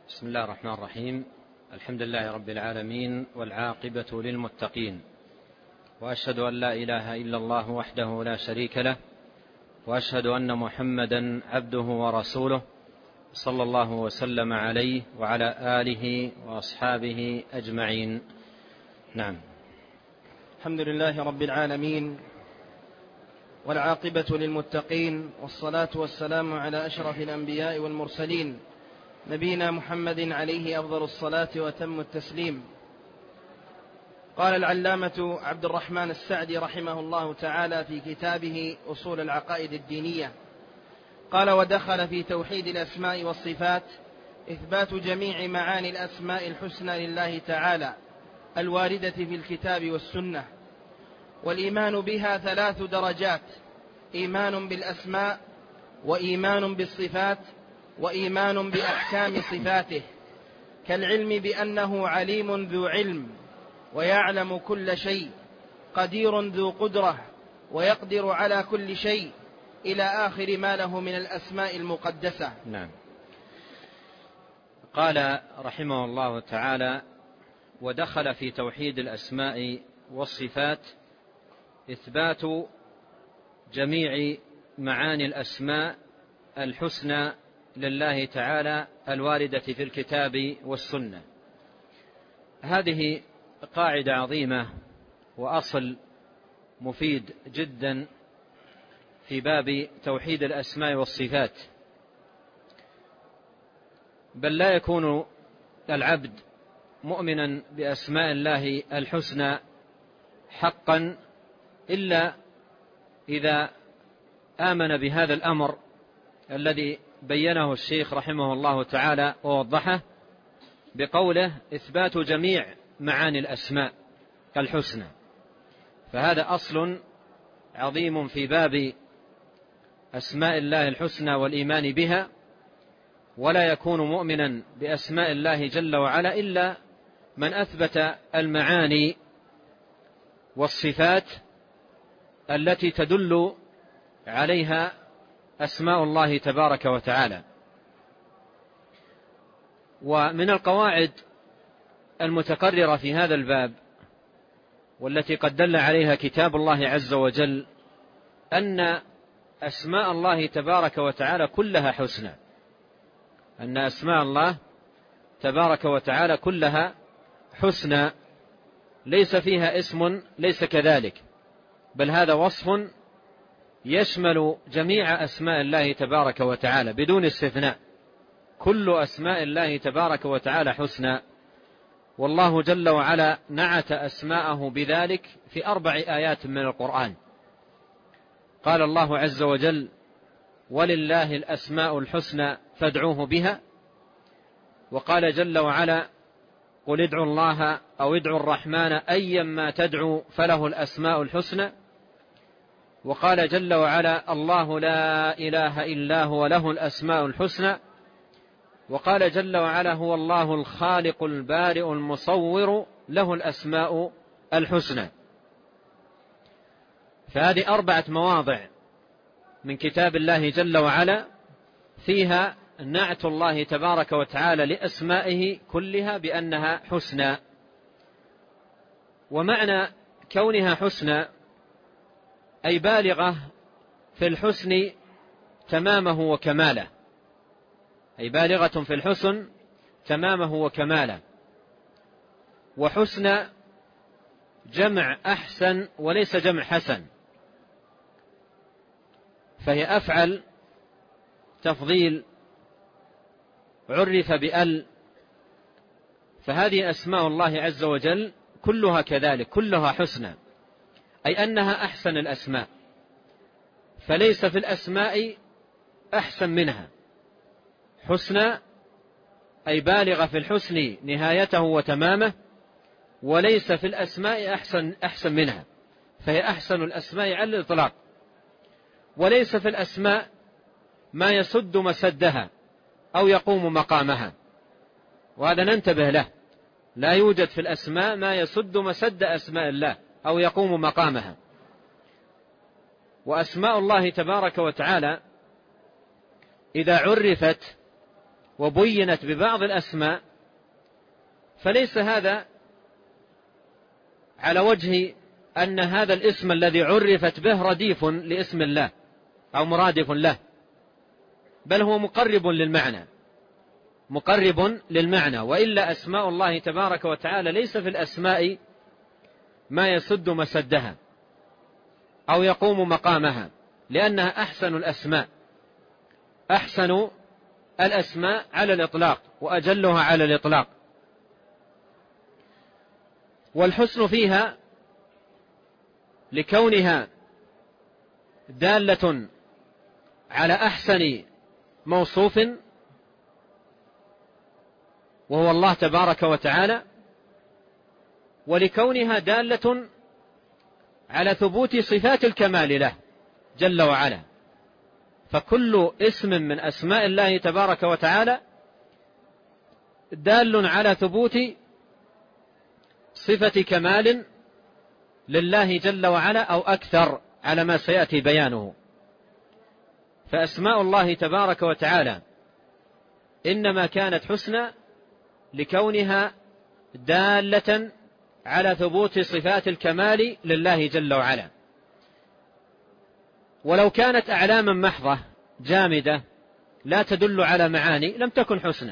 بسم الله الرحمن الرحيم. الحمد لله رب العالمين، والعاقبة للمتقين، وأشهد أن لا إله إلا الله وحده لا شريك له، وأشهد أن محمدا عبده ورسوله، صلى الله وسلم عليه وعلى آله وأصحابه أجمعين. نعم. الحمد لله رب العالمين، والعاقبة للمتقين، والصلاة والسلام على أشرف الأنبياء والمرسلين، نبينا محمد عليه أفضل الصلاة وتم التسليم. قال العلامة عبد الرحمن السعدي رحمه الله تعالى في كتابه أصول العقائد الدينية، قال: ودخل في توحيد الأسماء والصفات إثبات جميع معاني الأسماء الحسنى لله تعالى الواردة في الكتاب والسنة، والإيمان بها 3 درجات: إيمان بالأسماء، وإيمان بالصفات، وإيمان بأحكام صفاته، كالعلم بأنه عليم ذو علم ويعلم كل شيء، قدير ذو قدرة ويقدر على كل شيء، إلى آخر ما له من الأسماء المقدسة. نعم. قال رحمه الله تعالى: ودخل في توحيد الأسماء والصفات إثبات جميع معاني الأسماء الحسنى لله تعالى الواردة في الكتاب والسنة. هذه قاعدة عظيمة وأصل مفيد جدا في باب توحيد الأسماء والصفات، بل لا يكون العبد مؤمنا بأسماء الله الحسنى حقا إلا إذا آمن بهذا الأمر الذي بينه الشيخ رحمه الله تعالى ووضحه بقوله: إثبات جميع معاني الأسماء الحسنى. فهذا أصل عظيم في باب أسماء الله الحسنى والإيمان بها، ولا يكون مؤمنا بأسماء الله جل وعلا إلا من أثبت المعاني والصفات التي تدل عليها أسماء الله تبارك وتعالى. ومن القواعد المتقررة في هذا الباب والتي قد دل عليها كتاب الله عز وجل أن أسماء الله تبارك وتعالى كلها حسنى، أن أسماء الله تبارك وتعالى كلها حسنى، ليس فيها اسم ليس كذلك، بل هذا وصف يشمل جميع أسماء الله تبارك وتعالى بدون استثناء. كل أسماء الله تبارك وتعالى حسنى، والله جل وعلا نعت أسماءه بذلك في 4 آيات من القرآن. قال الله عز وجل: ولله الأسماء الحسنى فادعوه بها. وقال جل وعلا: قل ادعوا الله أو ادعوا الرحمن أيما تدعوا فله الأسماء الحسنى. وقال جل وعلا: الله لا إله إلا هو له الأسماء الحسنى. وقال جل وعلا: هو الله الخالق البارئ المصور له الأسماء الحسنى. فهذه 4 مواضع من كتاب الله جل وعلا فيها نعت الله تبارك وتعالى لأسمائه كلها بأنها حسنى. ومعنى كونها حسنى أي بالغة في الحسن تمامه وكماله، أي بالغة في الحسن تمامه وكماله. وحسن جمع أحسن وليس جمع حسن، فهي أفعل تفضيل عرف بأل. فهذه أسماء الله عز وجل كلها كذلك، كلها حسنى، أي أنها أحسن الأسماء، فليس في الأسماء أحسن منها. حسنى أي بالغة في الحسن نهايته وتمامه، وليس في الأسماء أحسن منها، فهي أحسن الأسماء على الإطلاق. وليس في الأسماء ما يسد مسدها أو يقوم مقامها، وهذا ننتبه له. لا يوجد في الأسماء ما يسد مسد أسماء الله أو يقوم مقامها. وأسماء الله تبارك وتعالى إذا عرفت وبينت ببعض الأسماء، فليس هذا على وجه أن هذا الاسم الذي عرفت به رديف لاسم الله أو مرادف له، بل هو مقرب للمعنى. وإلا أسماء الله تبارك وتعالى ليس في الأسماء ما يسد مسدها أو يقوم مقامها، لأنها أحسن الأسماء على الإطلاق وأجلها على الإطلاق. والحسن فيها لكونها دالة على أحسن موصوف وهو الله تبارك وتعالى، ولكونها دالة على ثبوت صفات الكمال له جل وعلا. فكل اسم من أسماء الله تبارك وتعالى دال على ثبوت صفة كمال لله جل وعلا أو أكثر على ما سيأتي بيانه. فأسماء الله تبارك وتعالى إنما كانت حسنى لكونها دالة على ثبوت صفات الكمال لله جل وعلا. ولو كانت أعلاما محضة جامدة لا تدل على معاني لم تكن حسنى،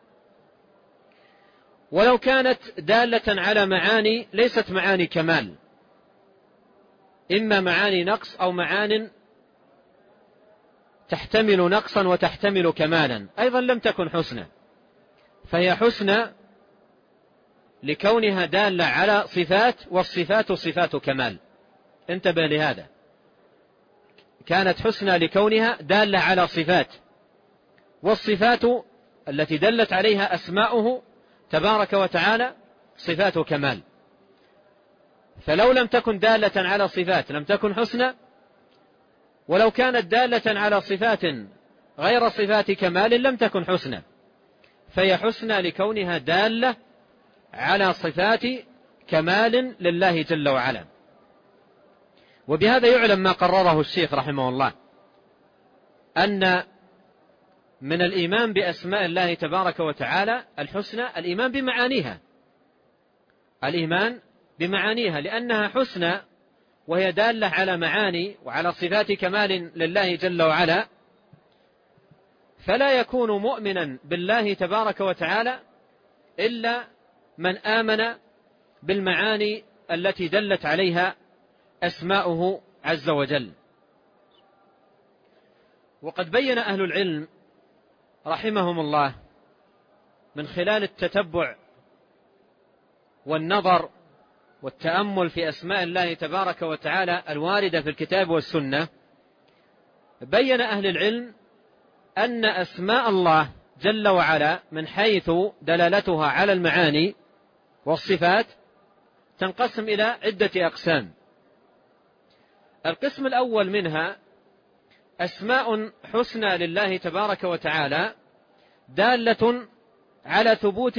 ولو كانت دالة على معاني ليست معاني كمال، إما معاني نقص أو معان تحتمل نقصا وتحتمل كمالا، أيضا لم تكن حسنى. فهي حسنى لكونها دالة على صفات، والصفات صفات كمال. انتبه لهذا، كانت حسنى لكونها دالة على صفات، والصفات التي دلت عليها أسماؤه تبارك وتعالى صفات كمال. فلو لم تكن دالة على صفات لم تكن حسنى، ولو كانت دالة على صفات غير صفات كمال لم تكن حسنى. فهي حسنى لكونها دالة على صفات كمال لله جل وعلا. وبهذا يعلم ما قرره الشيخ رحمه الله، أن من الإيمان بأسماء الله تبارك وتعالى الحسنى الإيمان بمعانيها، لأنها حسنى وهي دالة على معاني وعلى صفات كمال لله جل وعلا. فلا يكون مؤمنا بالله تبارك وتعالى إلا من آمن بالمعاني التي دلت عليها أسماؤه عز وجل. وقد بين أهل العلم رحمهم الله من خلال التتبع والنظر والتأمل في أسماء الله تبارك وتعالى الواردة في الكتاب والسنة، بين أهل العلم أن أسماء الله جل وعلا من حيث دلالتها على المعاني والصفات تنقسم إلى عدة أقسام. القسم الأول منها أسماء حسنى لله تبارك وتعالى دالة على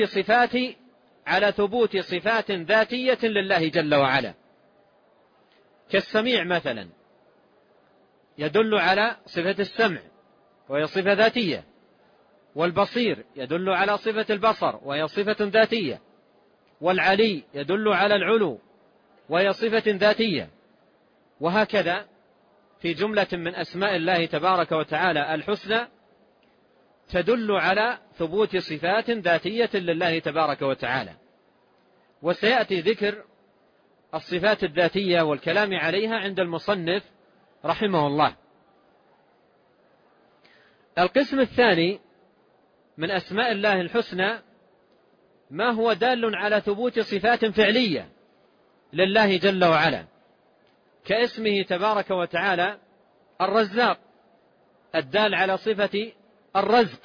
ثبوت صفات ذاتية لله جل وعلا، كالسميع مثلا يدل على صفة السمع وهي صفة ذاتية، والبصير يدل على صفة البصر وهي صفة ذاتية، والعلي يدل على العلو وهي صفة ذاتية. وهكذا في جملة من أسماء الله تبارك وتعالى الحسنى تدل على ثبوت صفات ذاتية لله تبارك وتعالى. وسيأتي ذكر الصفات الذاتية والكلام عليها عند المصنف رحمه الله. القسم الثاني من أسماء الله الحسنى ما هو دال على ثبوت صفات فعلية لله جل وعلا، كاسمه تبارك وتعالى الرزاق الدال على صفة الرزق،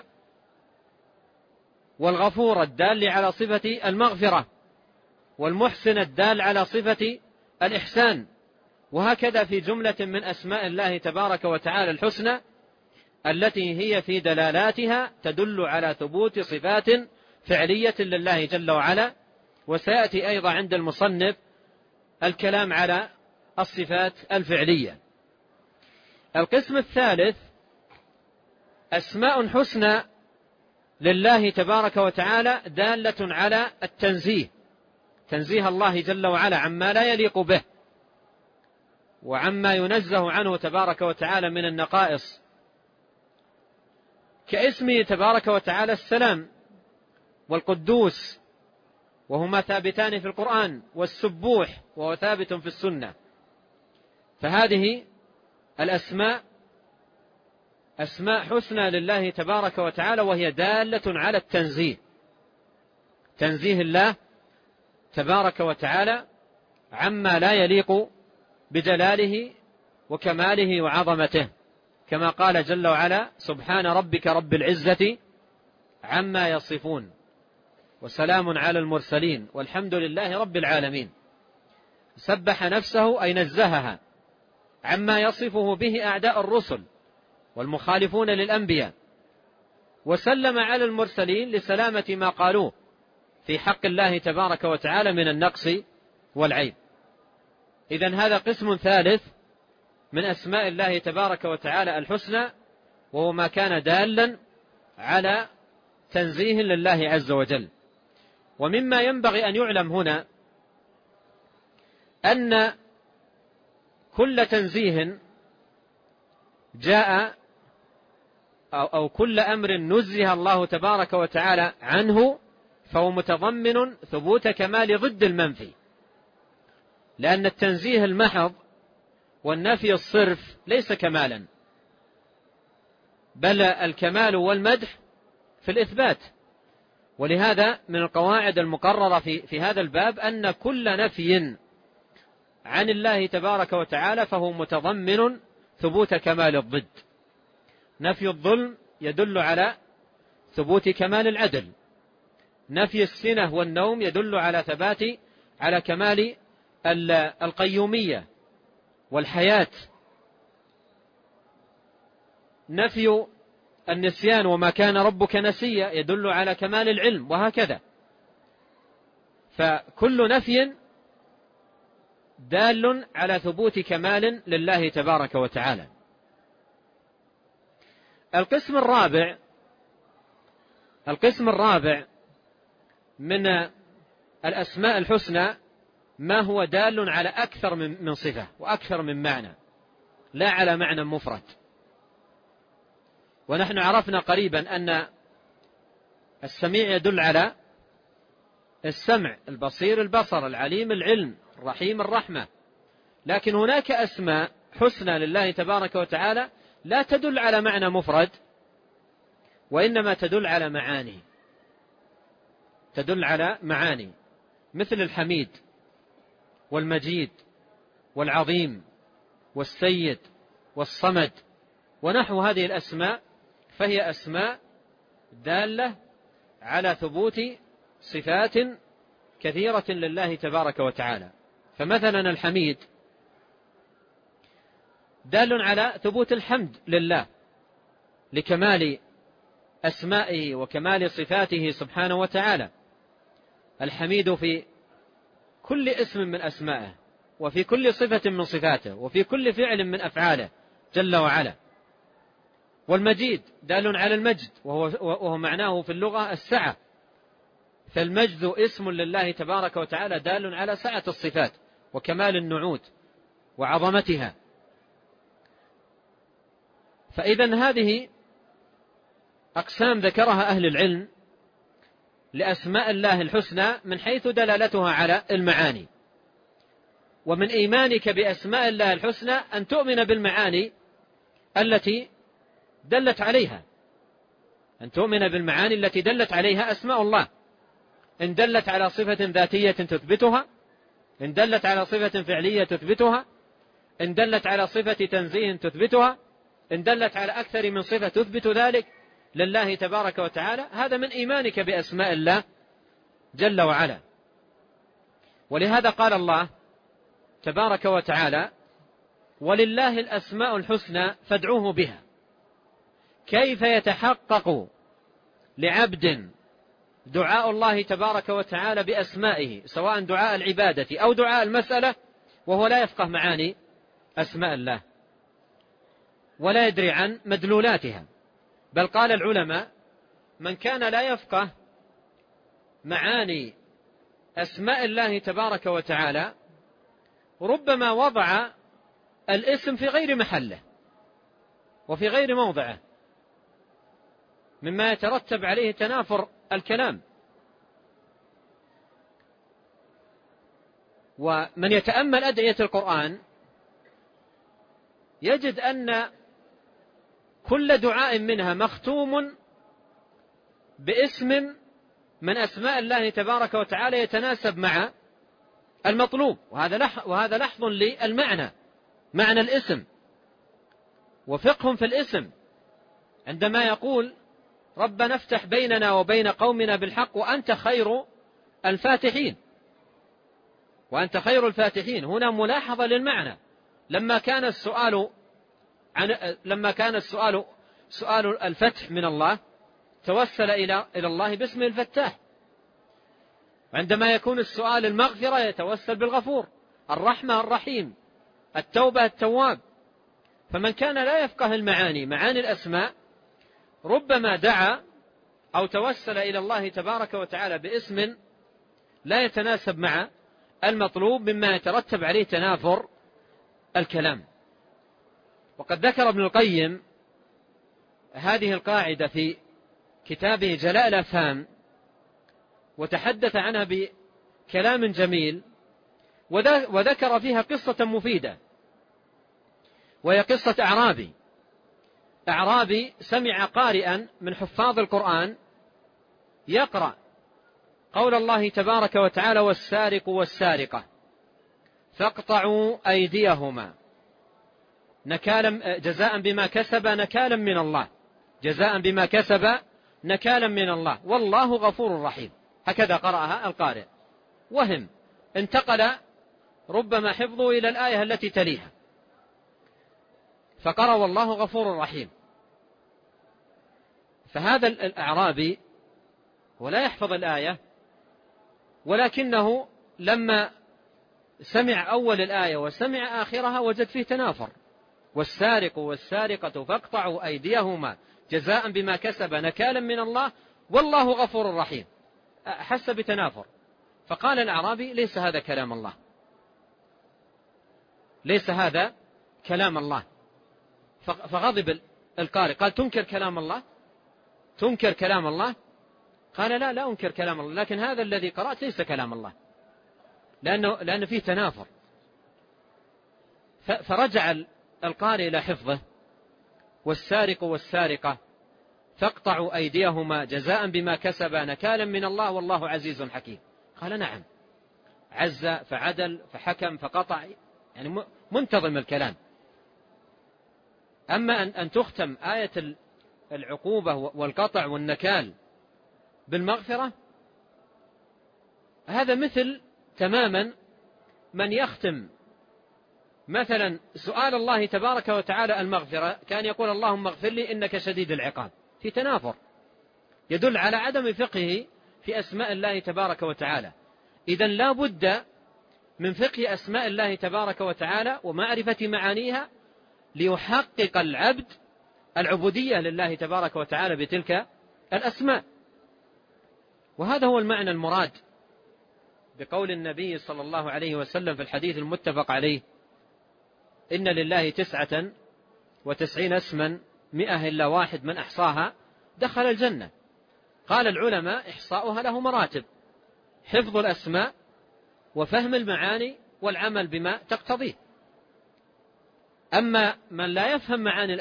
والغفور الدال على صفة المغفرة، والمحسن الدال على صفة الإحسان. وهكذا في جملة من أسماء الله تبارك وتعالى الحسنى التي هي في دلالاتها تدل على ثبوت صفات فعلية لله جل وعلا. وسيأتي أيضا عند المصنف الكلام على الصفات الفعلية. القسم الثالث أسماء حسنى لله تبارك وتعالى دالة على التنزيه، تنزيه الله جل وعلا عما لا يليق به وعما ينزه عنه تبارك وتعالى من النقائص، كاسمه تبارك وتعالى السلام والقدوس، وهما ثابتان في القرآن، والسبوح وهو ثابت في السنة. فهذه الأسماء أسماء حسنى لله تبارك وتعالى، وهي دالة على التنزيه، تنزيه الله تبارك وتعالى عما لا يليق بجلاله وكماله وعظمته، كما قال جل وعلا: سبحان ربك رب العزة عما يصفون وسلام على المرسلين والحمد لله رب العالمين. سبح نفسه أي نزهها عما يصفه به أعداء الرسل والمخالفون للأنبياء، وسلم على المرسلين لسلامة ما قالوه في حق الله تبارك وتعالى من النقص والعيب. إذن هذا قسم ثالث من أسماء الله تبارك وتعالى الحسنى، وهو ما كان دالا على تنزيه لله عز وجل. ومما ينبغي أن يعلم هنا أن كل تنزيه جاء أو كل أمر نزه الله تبارك وتعالى عنه فهو متضمن ثبوت كمال ضد المنفي، لأن التنزيه المحض والنفي الصرف ليس كمالا، بل الكمال والمدح في الإثبات. ولهذا من القواعد المقررة في هذا الباب أن كل نفي عن الله تبارك وتعالى فهو متضمن ثبوت كمال الضد. نفي الظلم يدل على ثبوت كمال العدل، نفي السنة والنوم يدل على ثبات على كمال القيومية والحياة، نفي النسيان وما كان ربك نسيا يدل على كمال العلم، وهكذا. فكل نفي دال على ثبوت كمال لله تبارك وتعالى. القسم الرابع من الأسماء الحسنى ما هو دال على أكثر من صفة وأكثر من معنى، لا على معنى مفرد. ونحن عرفنا قريبا أن السميع يدل على السمع، البصير البصر، العليم العلم، الرحيم الرحمة. لكن هناك أسماء حسنى لله تبارك وتعالى لا تدل على معنى مفرد، وإنما تدل على معاني، مثل الحميد والمجيد والعظيم والسيد والصمد ونحو هذه الأسماء، فهي أسماء دالة على ثبوت صفات كثيرة لله تبارك وتعالى. فمثلا الحميد دال على ثبوت الحمد لله لكمال أسمائه وكمال صفاته سبحانه وتعالى. الحميد في كل اسم من أسمائه، وفي كل صفة من صفاته، وفي كل فعل من أفعاله جل وعلا. والمجيد دال على المجد، وهو معناه في اللغة السعة، فالمجد اسم لله تبارك وتعالى دال على سعة الصفات وكمال النعوت وعظمتها. فإذن هذه أقسام ذكرها أهل العلم لأسماء الله الحسنى من حيث دلالتها على المعاني. ومن إيمانك بأسماء الله الحسنى أن تؤمن بالمعاني التي دلت عليها، أن تؤمن بالمعاني التي دلت عليها أسماء الله. إن دلت على صفة ذاتية تثبتها، إن دلت على صفة فعلية تثبتها، إن دلت على صفة تنزيه تثبتها، إن دلت على أكثر من صفة تثبت ذلك لله تبارك وتعالى. هذا من إيمانك بأسماء الله جل وعلا. ولهذا قال الله تبارك وتعالى: ولله الأسماء الحسنى فادعوه بها. كيف يتحقق لعبد دعاء الله تبارك وتعالى بأسمائه، سواء دعاء العبادة أو دعاء المسألة، وهو لا يفقه معاني أسماء الله ولا يدري عن مدلولاتها؟ بل قال العلماء من كان لا يفقه معاني أسماء الله تبارك وتعالى ربما وضع الاسم في غير محله وفي غير موضعه، مما يترتب عليه تنافر الكلام. ومن يتأمل أدعية القرآن يجد أن كل دعاء منها مختوم باسم من أسماء الله تبارك وتعالى يتناسب مع المطلوب، وهذا لحظ للمعنى، معنى الاسم وفقه في الاسم، عندما يقول ربنا افتح بيننا وبين قومنا بالحق وأنت خير الفاتحين. وأنت خير الفاتحين هنا ملاحظة للمعنى. لما كان السؤال سؤال الفتح من الله توسل إلى الله باسم الفتاح، وعندما يكون السؤال المغفرة يتوسل بالغفور، الرحمة الرحيم، التوبة التواب. فمن كان لا يفقه معاني الأسماء ربما دعا أو توسل إلى الله تبارك وتعالى باسم لا يتناسب مع المطلوب، مما يترتب عليه تنافر الكلام. وقد ذكر ابن القيم هذه القاعدة في كتابه جلاء الأفهام، وتحدث عنها بكلام جميل، وذكر فيها قصة مفيدة، وهي قصة أعرابي سمع قارئا من حفاظ القرآن يقرأ قول الله تبارك وتعالى والسارق والسارقة فاقطعوا أيديهما جزاء بما كسب نكالا من الله، جزاء بما كسب نكالا من الله والله غفور رحيم. هكذا قرأها القارئ، وهم انتقل ربما حفظه إلى الآية التي تليها، فقرأ والله غفور رحيم. فهذا الأعرابي ولا يحفظ الآية، ولكنه لما سمع أول الآية وسمع آخرها وجد فيه تنافر، والسارق والسارقة فاقطعوا أيديهما جزاء بما كسب نكالا من الله والله غفور رحيم، حس بتنافر. فقال الأعرابي ليس هذا كلام الله، ليس هذا كلام الله. فغضب القارئ قال تنكر كلام الله؟ تنكر كلام الله؟ قال لا أنكر كلام الله، لكن هذا الذي قرأت ليس كلام الله، لأنه فيه تنافر. فرجع القارئ إلى حفظه والسارق والسارقة فاقطعوا أيديهما جزاء بما كسبا نكالا من الله والله عزيز حكيم. قال نعم، عز فعدل فحكم فقطع، يعني منتظم الكلام. أما أن تختم آية العقوبة والقطع والنكال بالمغفرة، هذا مثل تماما من يختم مثلا سؤال الله تبارك وتعالى المغفرة، كان يقول اللهم اغفر لي إنك شديد العقاب، في تنافر يدل على عدم فقهه في أسماء الله تبارك وتعالى. إذن لا بد من فقه أسماء الله تبارك وتعالى ومعرفة معانيها ليحقق العبد العبودية لله تبارك وتعالى بتلك الأسماء. وهذا هو المعنى المراد بقول النبي صلى الله عليه وسلم في الحديث المتفق عليه إن لله 99 اسما 100 إلا واحد من أحصاها دخل الجنة. قال العلماء إحصاؤها له مراتب: حفظ الأسماء وفهم المعاني والعمل بما تقتضيه. أما من لا يفهم معاني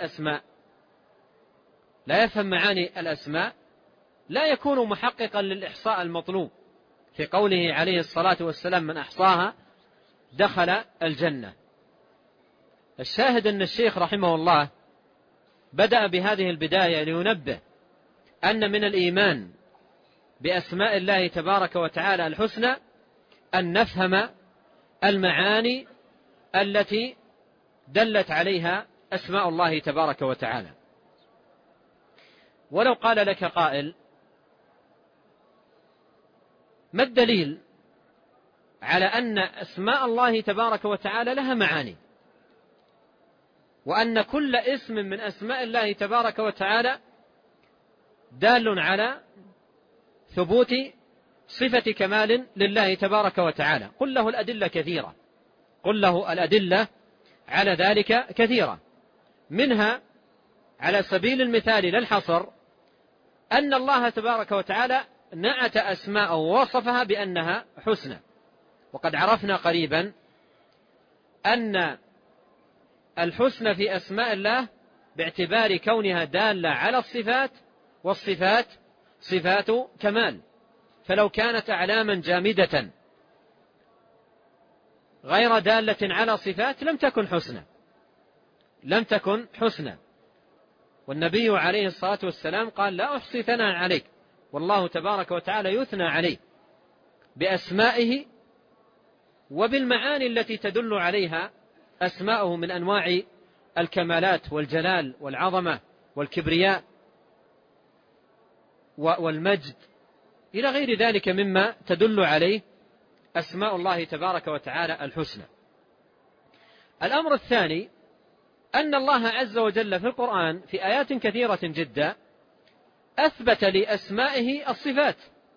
الأسماء لا يكون محققا للإحصاء المطلوب في قوله عليه الصلاة والسلام من أحصاها دخل الجنة. الشاهد أن الشيخ رحمه الله بدأ بهذه البداية لينبه أن من الإيمان بأسماء الله تبارك وتعالى الحسنى أن نفهم المعاني التي دلت عليها أسماء الله تبارك وتعالى. ولو قال لك قائل ما الدليل على أن أسماء الله تبارك وتعالى لها معاني، وأن كل اسم من أسماء الله تبارك وتعالى دال على ثبوت صفة كمال لله تبارك وتعالى. قل له الأدلة كثيرة، قل له الأدلة على ذلك كثيرة، منها على سبيل المثال للحصر أن الله تبارك وتعالى نعت أسماءه ووصفها بأنها حسنى. وقد عرفنا قريبا أن الحسنى في أسماء الله باعتبار كونها دالة على الصفات، والصفات صفات كمال، فلو كانت أعلاما جامدة غير دالة على صفات لم تكن حسنى، لم تكن حسنى. والنبي عليه الصلاة والسلام قال: لا أحصي ثناء عليك، والله تبارك وتعالى يثنى عليه بأسمائه وبالمعاني التي تدل عليها أسماؤه من أنواع الكمالات والجلال والعظمة والكبرياء والمجد إلى غير ذلك مما تدل عليه أسماء الله تبارك وتعالى الحسنى. الأمر الثاني أن الله عز وجل في القرآن في آيات كثيرة جدا أثبت لأسمائه الصفات،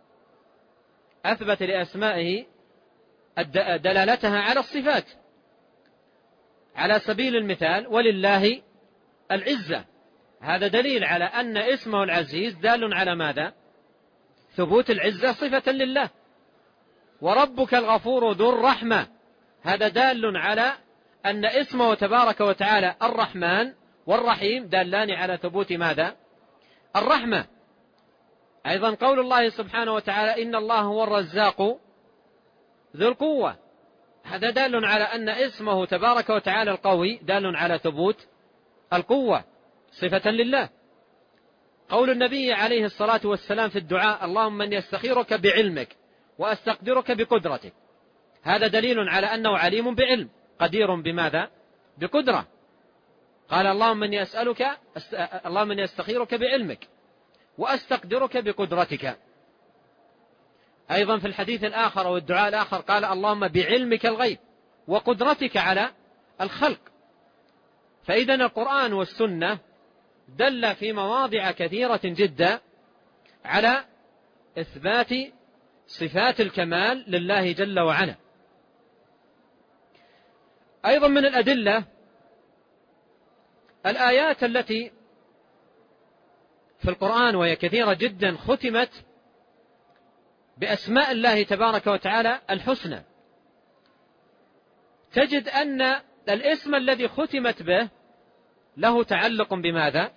أثبت لأسمائه دلالتها على الصفات. على سبيل المثال: ولله العزة، هذا دليل على أن اسمه العزيز دال على ماذا؟ ثبوت العزة صفة لله. وربك الغفور ذو الرحمة، هذا دال على أن اسمه تبارك وتعالى الرحمن والرحيم دالان على ثبوت ماذا؟ الرحمة. أيضا قول الله سبحانه وتعالى: إن الله هو الرزاق ذو القوة، هذا دال على أن اسمه تبارك وتعالى القوي دال على ثبوت القوة صفة لله. قول النبي عليه الصلاة والسلام في الدعاء: اللهم من يستخيرك بعلمك وأستقدرك بقدرتك، هذا دليل على أنه عليم بعلم، قدير بماذا؟ بقدرة. قال: اللهم من يستخيرك بعلمك وأستقدرك بقدرتك. أيضا في الحديث الآخر والدعاء الآخر قال: اللهم بعلمك الغيب وقدرتك على الخلق. فإذا القرآن والسنة دل في مواضع كثيرة جدا على إثبات صفات الكمال لله جل وعلا. أيضا من الأدلة الآيات التي في القرآن وهي كثيرة جدا ختمت بأسماء الله تبارك وتعالى الحسنى. تجد أن الاسم الذي ختمت به له تعلق بماذا؟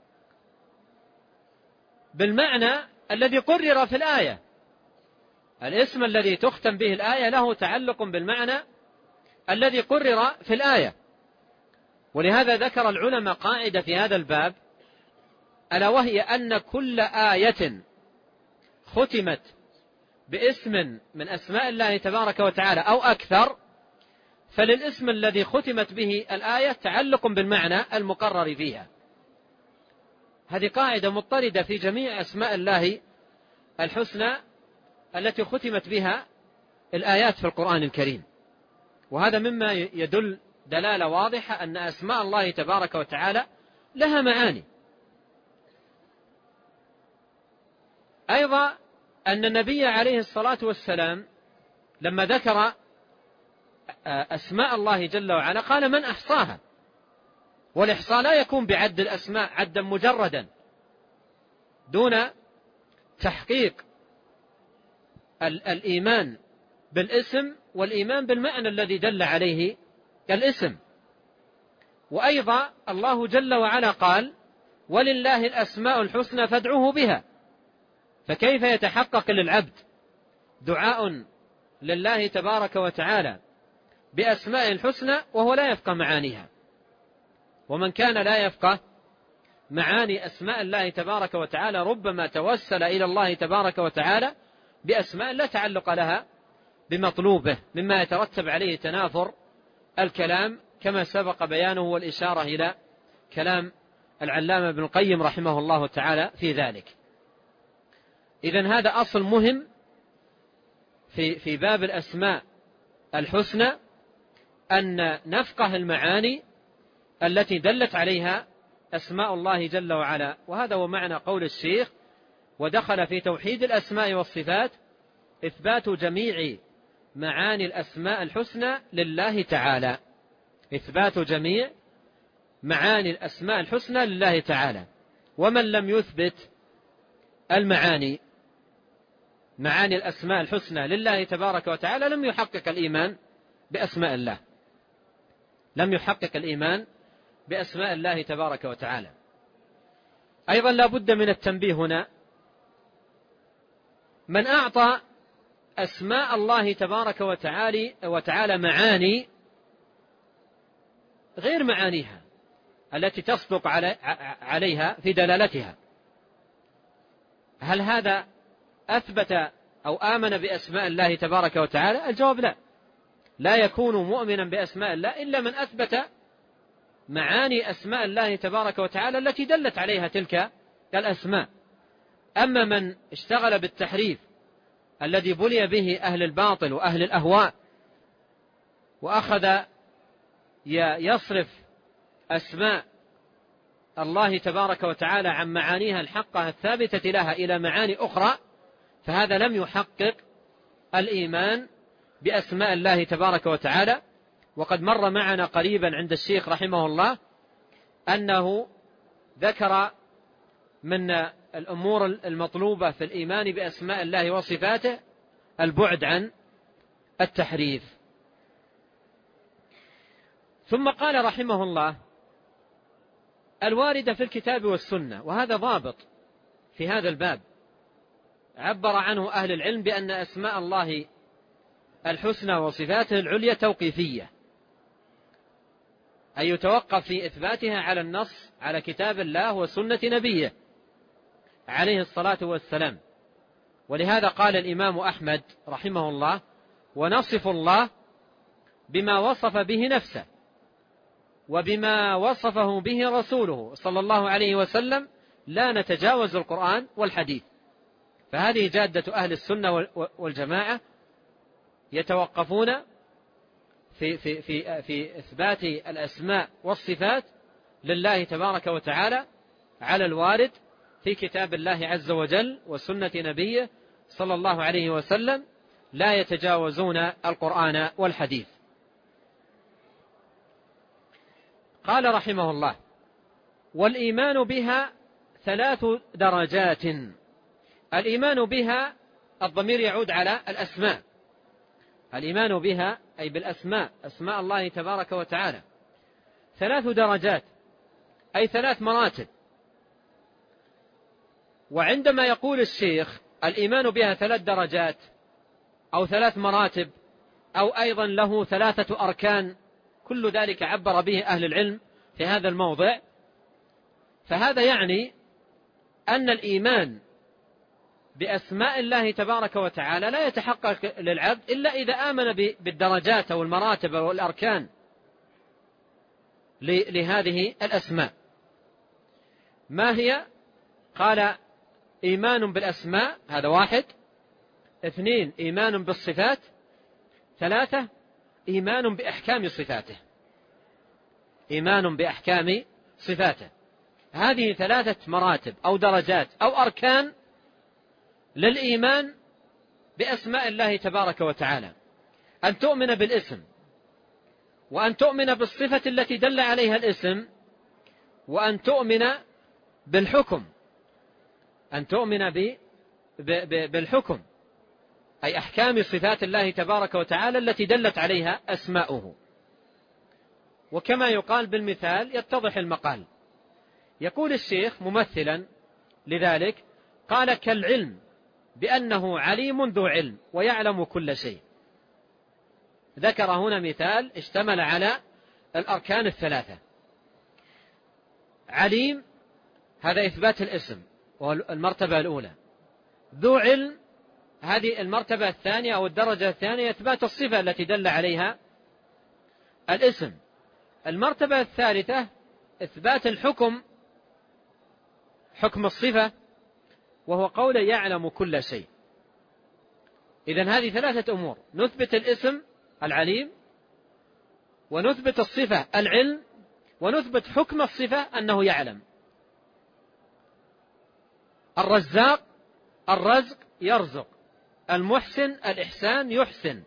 بالمعنى الذي قرر في الآية. الاسم الذي تختم به الآية له تعلق بالمعنى الذي قرر في الآية. ولهذا ذكر العلماء قاعدة في هذا الباب، ألا وهي أن كل آية ختمت باسم من أسماء الله تبارك وتعالى أو أكثر، فللاسم الذي ختمت به الآية تعلق بالمعنى المقرر فيها. هذه قاعدة مضطردة في جميع أسماء الله الحسنى التي ختمت بها الآيات في القرآن الكريم. وهذا مما يدل دلالة واضحة أن أسماء الله تبارك وتعالى لها معاني. أيضا أن النبي عليه الصلاة والسلام لما ذكر أسماء الله جل وعلا قال: من أحصاها. والإحصاء لا يكون بعد الأسماء عدا مجردا دون تحقيق الإيمان بالاسم والإيمان بالمعنى الذي دل عليه الاسم. وأيضا الله جل وعلا قال: ولله الأسماء الحسنى فادعوه بها. فكيف يتحقق للعبد دعاء لله تبارك وتعالى بأسماء الحسنى وهو لا يفقه معانيها؟ ومن كان لا يفقه معاني أسماء الله تبارك وتعالى ربما توسل إلى الله تبارك وتعالى بأسماء لا تعلق لها بمطلوبه، مما يترتب عليه تنافر الكلام كما سبق بيانه والإشارة إلى كلام العلامة ابن القيم رحمه الله تعالى في ذلك. إذن هذا أصل مهم في باب الأسماء الحسنى، أن نفقه المعاني التي دلت عليها أسماء الله جل وعلا. وهذا هو معنى قول الشيخ: ودخل في توحيد الأسماء والصفات إثبات جميع معاني الأسماء الحسنى لله تعالى، إثبات جميع معاني الأسماء الحسنى لله تعالى. ومن لم يثبت معاني الأسماء الحسنى لله تبارك وتعالى لم يحقق الإيمان بأسماء الله، لم يحقق الإيمان بأسماء الله تبارك وتعالى. أيضا لا بد من التنبيه هنا، من أعطى أسماء الله تبارك وتعالى معاني غير معانيها التي تصدق عليها في دلالتها، هل هذا أثبت أو آمن بأسماء الله تبارك وتعالى؟ الجواب لا، لا يكون مؤمنا بأسماء الله إلا من أثبت معاني أسماء الله تبارك وتعالى التي دلت عليها تلك الأسماء. أما من اشتغل بالتحريف الذي بلي به أهل الباطل وأهل الأهواء، وأخذ يصرف أسماء الله تبارك وتعالى عن معانيها الحقة الثابتة لها إلى معاني أخرى، فهذا لم يحقق الإيمان بأسماء الله تبارك وتعالى. وقد مر معنا قريبا عند الشيخ رحمه الله أنه ذكر من الأمور المطلوبة في الإيمان بأسماء الله وصفاته البعد عن التحريف. ثم قال رحمه الله الواردة في الكتاب والسنة، وهذا ضابط في هذا الباب عبر عنه أهل العلم بأن أسماء الله الحسنى وصفاته العليا توقيفية، أي يتوقف في إثباتها على النص على كتاب الله وسنة نبيه عليه الصلاة والسلام. ولهذا قال الإمام أحمد رحمه الله ونصف الله بما وصف به نفسه وبما وصفه به رسوله صلى الله عليه وسلم، لا نتجاوز القرآن والحديث. فهذه جادة أهل السنة والجماعة، يتوقفون في إثبات الأسماء والصفات لله تبارك وتعالى على الوارد في كتاب الله عز وجل وسنة نبيه صلى الله عليه وسلم، لا يتجاوزون القرآن والحديث. قال رحمه الله والإيمان بها 3 درجات. الإيمان بها الضمير يعود على الأسماء، الإيمان بها أي بالأسماء، أسماء الله تبارك وتعالى 3 درجات أي 3 مراتب. وعندما يقول الشيخ الإيمان بها 3 درجات أو 3 مراتب أو أيضا له 3 أركان، كل ذلك عبر به أهل العلم في هذا الموضع، فهذا يعني أن الإيمان بأسماء الله تبارك وتعالى لا يتحقق للعبد إلا إذا آمن بالدرجات أو المراتب والأركان لهذه الأسماء. ما هي؟ قال إيمان بالأسماء، هذا 1. 2 إيمان بالصفات. 3 إيمان بأحكام صفاته، إيمان بأحكام صفاته. هذه 3 مراتب أو درجات أو أركان للإيمان بأسماء الله تبارك وتعالى: أن تؤمن بالاسم، وأن تؤمن بالصفة التي دل عليها الاسم، وأن تؤمن بالحكم، أن تؤمن بالحكم أي أحكام صفات الله تبارك وتعالى التي دلت عليها أسماؤه. وكما يقال بالمثال يتضح المقال. يقول الشيخ ممثلا لذلك قال كالعلم بأنه عليم ذو علم ويعلم كل شيء. ذكر هنا مثال اشتمل على الأركان 3. عليم هذا إثبات الاسم والمرتبة الأولى، ذو علم هذه المرتبة الثانية أو الدرجة الثانية إثبات الصفة التي دل عليها الاسم. المرتبة الثالثة إثبات الحكم، حكم الصفة، وهو قول يعلم كل شيء. إذن هذه 3 أمور: نثبت الاسم العليم، ونثبت الصفة العلم، ونثبت حكم الصفة أنه يعلم. الرزاق الرزق يرزق، المحسن الإحسان يحسن،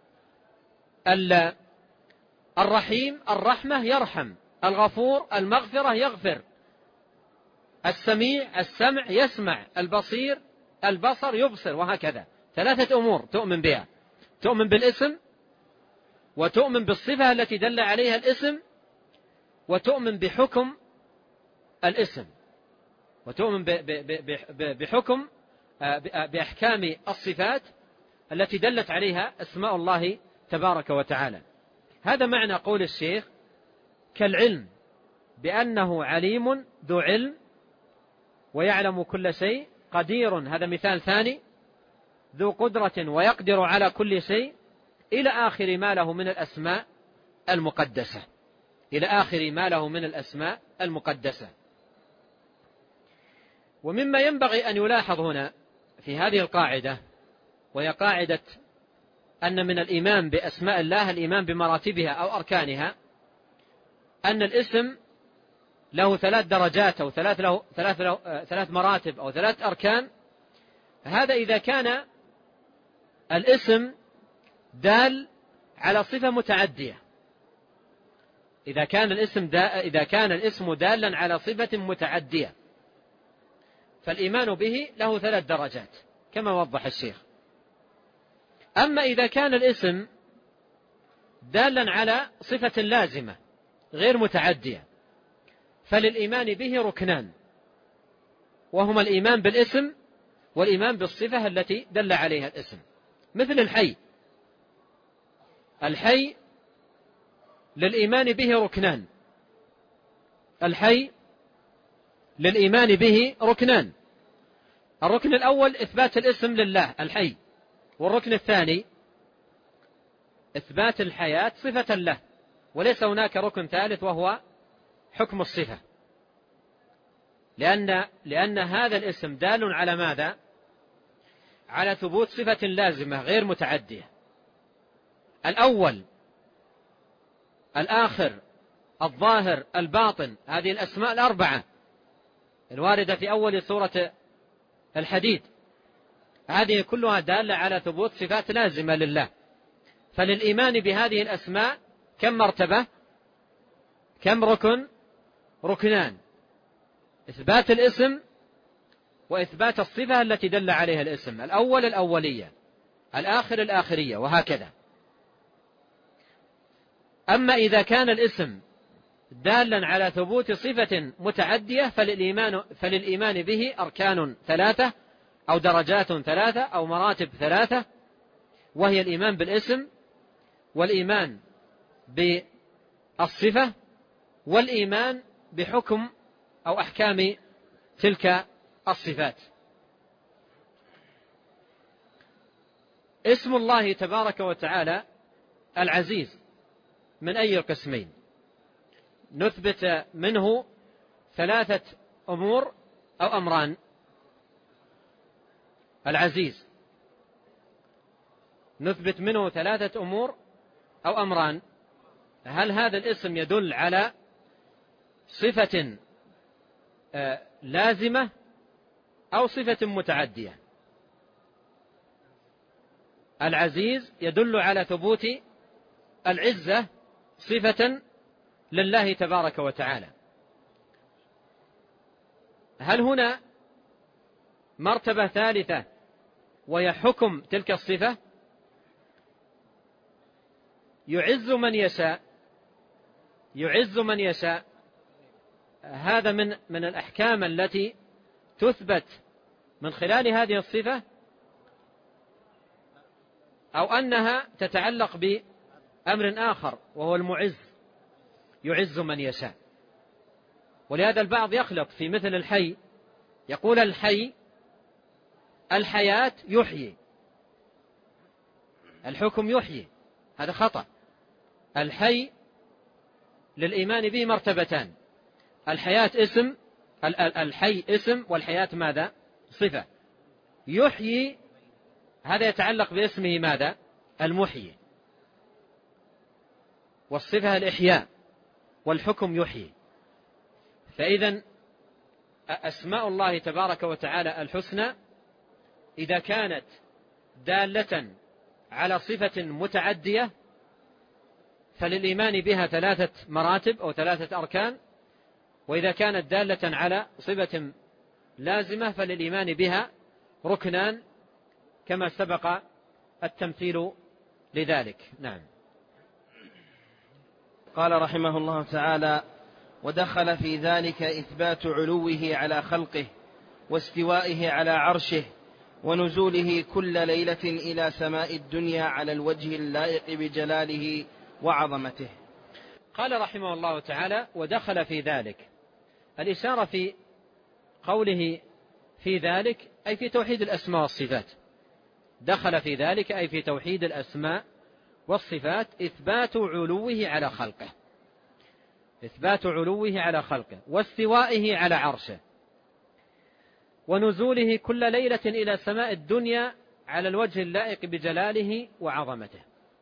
الرحيم الرحمة يرحم، الغفور المغفرة يغفر، السميع السمع يسمع، البصير البصر يبصر، وهكذا. 3 أمور تؤمن بها: تؤمن بالاسم، وتؤمن بالصفة التي دل عليها الاسم، وتؤمن بحكم الاسم، وتؤمن بحكم بأحكام الصفات التي دلت عليها أسماء الله تبارك وتعالى. هذا معنى قول الشيخ: كالعلم بأنه عليم ذو علم ويعلم كل شيء، قدير، هذا مثال ثاني، ذو قدرة ويقدر على كل شيء، إلى آخر ما له من الأسماء المقدسة، إلى آخر ما له من الأسماء المقدسة. ومما ينبغي أن يلاحظ هنا في هذه القاعدة، وهي قاعدة أن من الإيمان بأسماء الله الإيمان بمراتبها أو أركانها، أن الاسم له 3 درجات أو 3 مراتب أو 3 أركان. هذا إذا كان الاسم دال على صفة متعدية، إذا كان الاسم دالا على صفة متعدية، فالإيمان به له 3 درجات كما وضح الشيخ. أما إذا كان الاسم دالا على صفة لازمة غير متعدية، فللإيمان به ركنان، وهما الإيمان بالاسم والإيمان بالصفة التي دل عليها الاسم. مثل الحي للإيمان به ركنان، الحي للإيمان به ركنان: الركن الأول إثبات الاسم لله الحي، والركن الثاني إثبات الحياة صفة له، وليس هناك ركن ثالث وهو حكم الصفة، لأن هذا الاسم دال على ماذا؟ على ثبوت صفة لازمة غير متعدية: الأول، الآخر، الظاهر، الباطن، هذه الأسماء الأربعة الواردة في أول سورة الحديد، هذه كلها دالة على ثبوت صفات لازمة لله. فللإيمان بهذه الأسماء كم مرتبة؟ كم ركن؟ ركنان: إثبات الاسم، وإثبات الصفة التي دل عليها الاسم، الأول الأولية، الآخر الآخرية، وهكذا. أما إذا كان الاسم دالا على ثبوت صفة متعدية، فللإيمان به أركان 3 أو درجات 3 أو مراتب 3، وهي الإيمان بالاسم، والإيمان بالصفة، والإيمان بحكم أو أحكام تلك الصفات. اسم الله تبارك وتعالى العزيز من أي القسمين؟ نثبت منه 3 أمور أو أمران. العزيز نثبت منه 3 أمور أو أمران: هل هذا الاسم يدل على صفة لازمة أو صفة متعدية؟ العزيز يدل على ثبوت العزة صفة لله تبارك وتعالى. هل هنا مرتبة ثالثة وهي حكم تلك الصفة؟ يعز من يشاء، هذا من الأحكام التي تثبت من خلال هذه الصفة، أو أنها تتعلق بأمر آخر وهو المعز، يعز من يشاء. ولهذا البعض يخلط في مثل الحي، يقول الحي الحياة يحيي، الحكم يحيي، هذا خطأ. الحي للإيمان به مرتبتان: الحياة اسم، الحي اسم، والحياة ماذا؟ صفة. يحيي هذا يتعلق باسمه ماذا؟ المحيي، والصفة الإحياء، والحكم يحيي. فإذن أسماء الله تبارك وتعالى الحسنى إذا كانت دالة على صفة متعدية فللإيمان بها 3 مراتب أو 3 أركان، وإذا كانت دالة على صفة لازمة فللإيمان بها ركنان كما سبق التمثيل لذلك. نعم. قال رحمه الله تعالى: ودخل في ذلك إثبات علوه على خلقه واستوائه على عرشه ونزوله كل ليلة إلى سماء الدنيا على الوجه اللائق بجلاله وعظمته. قال رحمه الله تعالى: ودخل في ذلك. الإشارة في قوله في ذلك أي في توحيد الأسماء والصفات. دخل في ذلك أي في توحيد الأسماء والصفات، إثبات علوه على خلقه، إثبات علوه على خلقه واستوائه على عرشه ونزوله كل ليلة إلى سماء الدنيا على الوجه اللائق بجلاله وعظمته.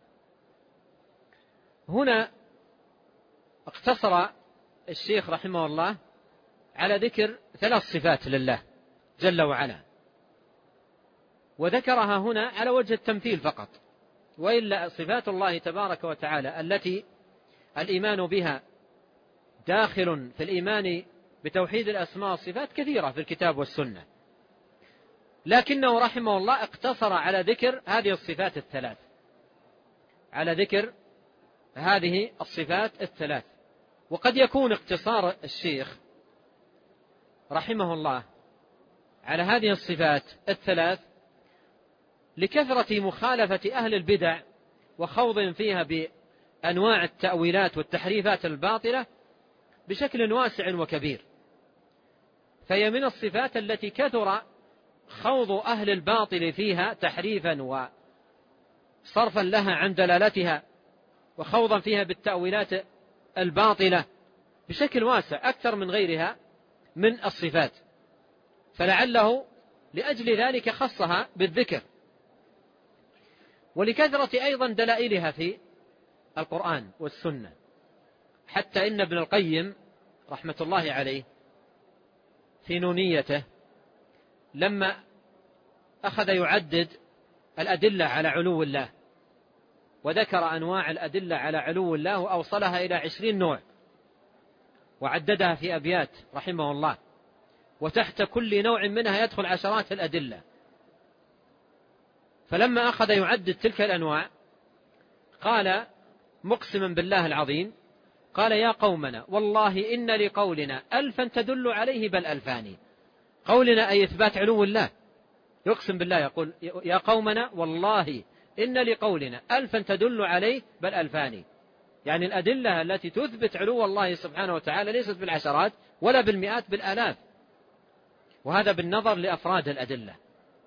هنا اقتصر الشيخ رحمه الله على ذكر 3 صفات لله جل وعلا، وذكرها هنا على وجه التمثيل فقط، وإلا صفات الله تبارك وتعالى التي الإيمان بها داخل في الإيمان بتوحيد الأسماء والصفات كثيرة في الكتاب والسنة، لكنه رحمه الله اقتصر على ذكر هذه الصفات 3، على ذكر هذه الصفات 3. وقد يكون اقتصار الشيخ رحمه الله على هذه الصفات 3 لكثرة مخالفة أهل البدع وخوض فيها بأنواع التأويلات والتحريفات الباطلة بشكل واسع وكبير، فهي من الصفات التي كثر خوض أهل الباطل فيها تحريفا وصرفا لها عن دلالتها وخوضا فيها بالتأويلات الباطلة بشكل واسع أكثر من غيرها من الصفات، فلعله لأجل ذلك خصها بالذكر، ولكثرة أيضا دلائلها في القرآن والسنة، حتى إن ابن القيم رحمة الله عليه في نونيته لما أخذ يعدد الأدلة على علو الله وذكر أنواع الأدلة على علو الله وأوصلها إلى 20 نوع وعددها في أبيات رحمه الله، وتحت كل نوع منها يدخل عشرات الأدلة، فلما أخذ يعدد تلك الأنواع قال مقسما بالله العظيم، قال: يا قومنا والله إن لقولنا 1000 تدل عليه بل 2000. قولنا أي إثبات علو الله، يقسم بالله يقول: يا قومنا والله إن لقولنا 1000 تدل عليه بل 2000، يعني الأدلة التي تثبت علو الله سبحانه وتعالى ليست بالعشرات ولا بالمئات، بالآلاف، وهذا بالنظر لأفراد الأدلة.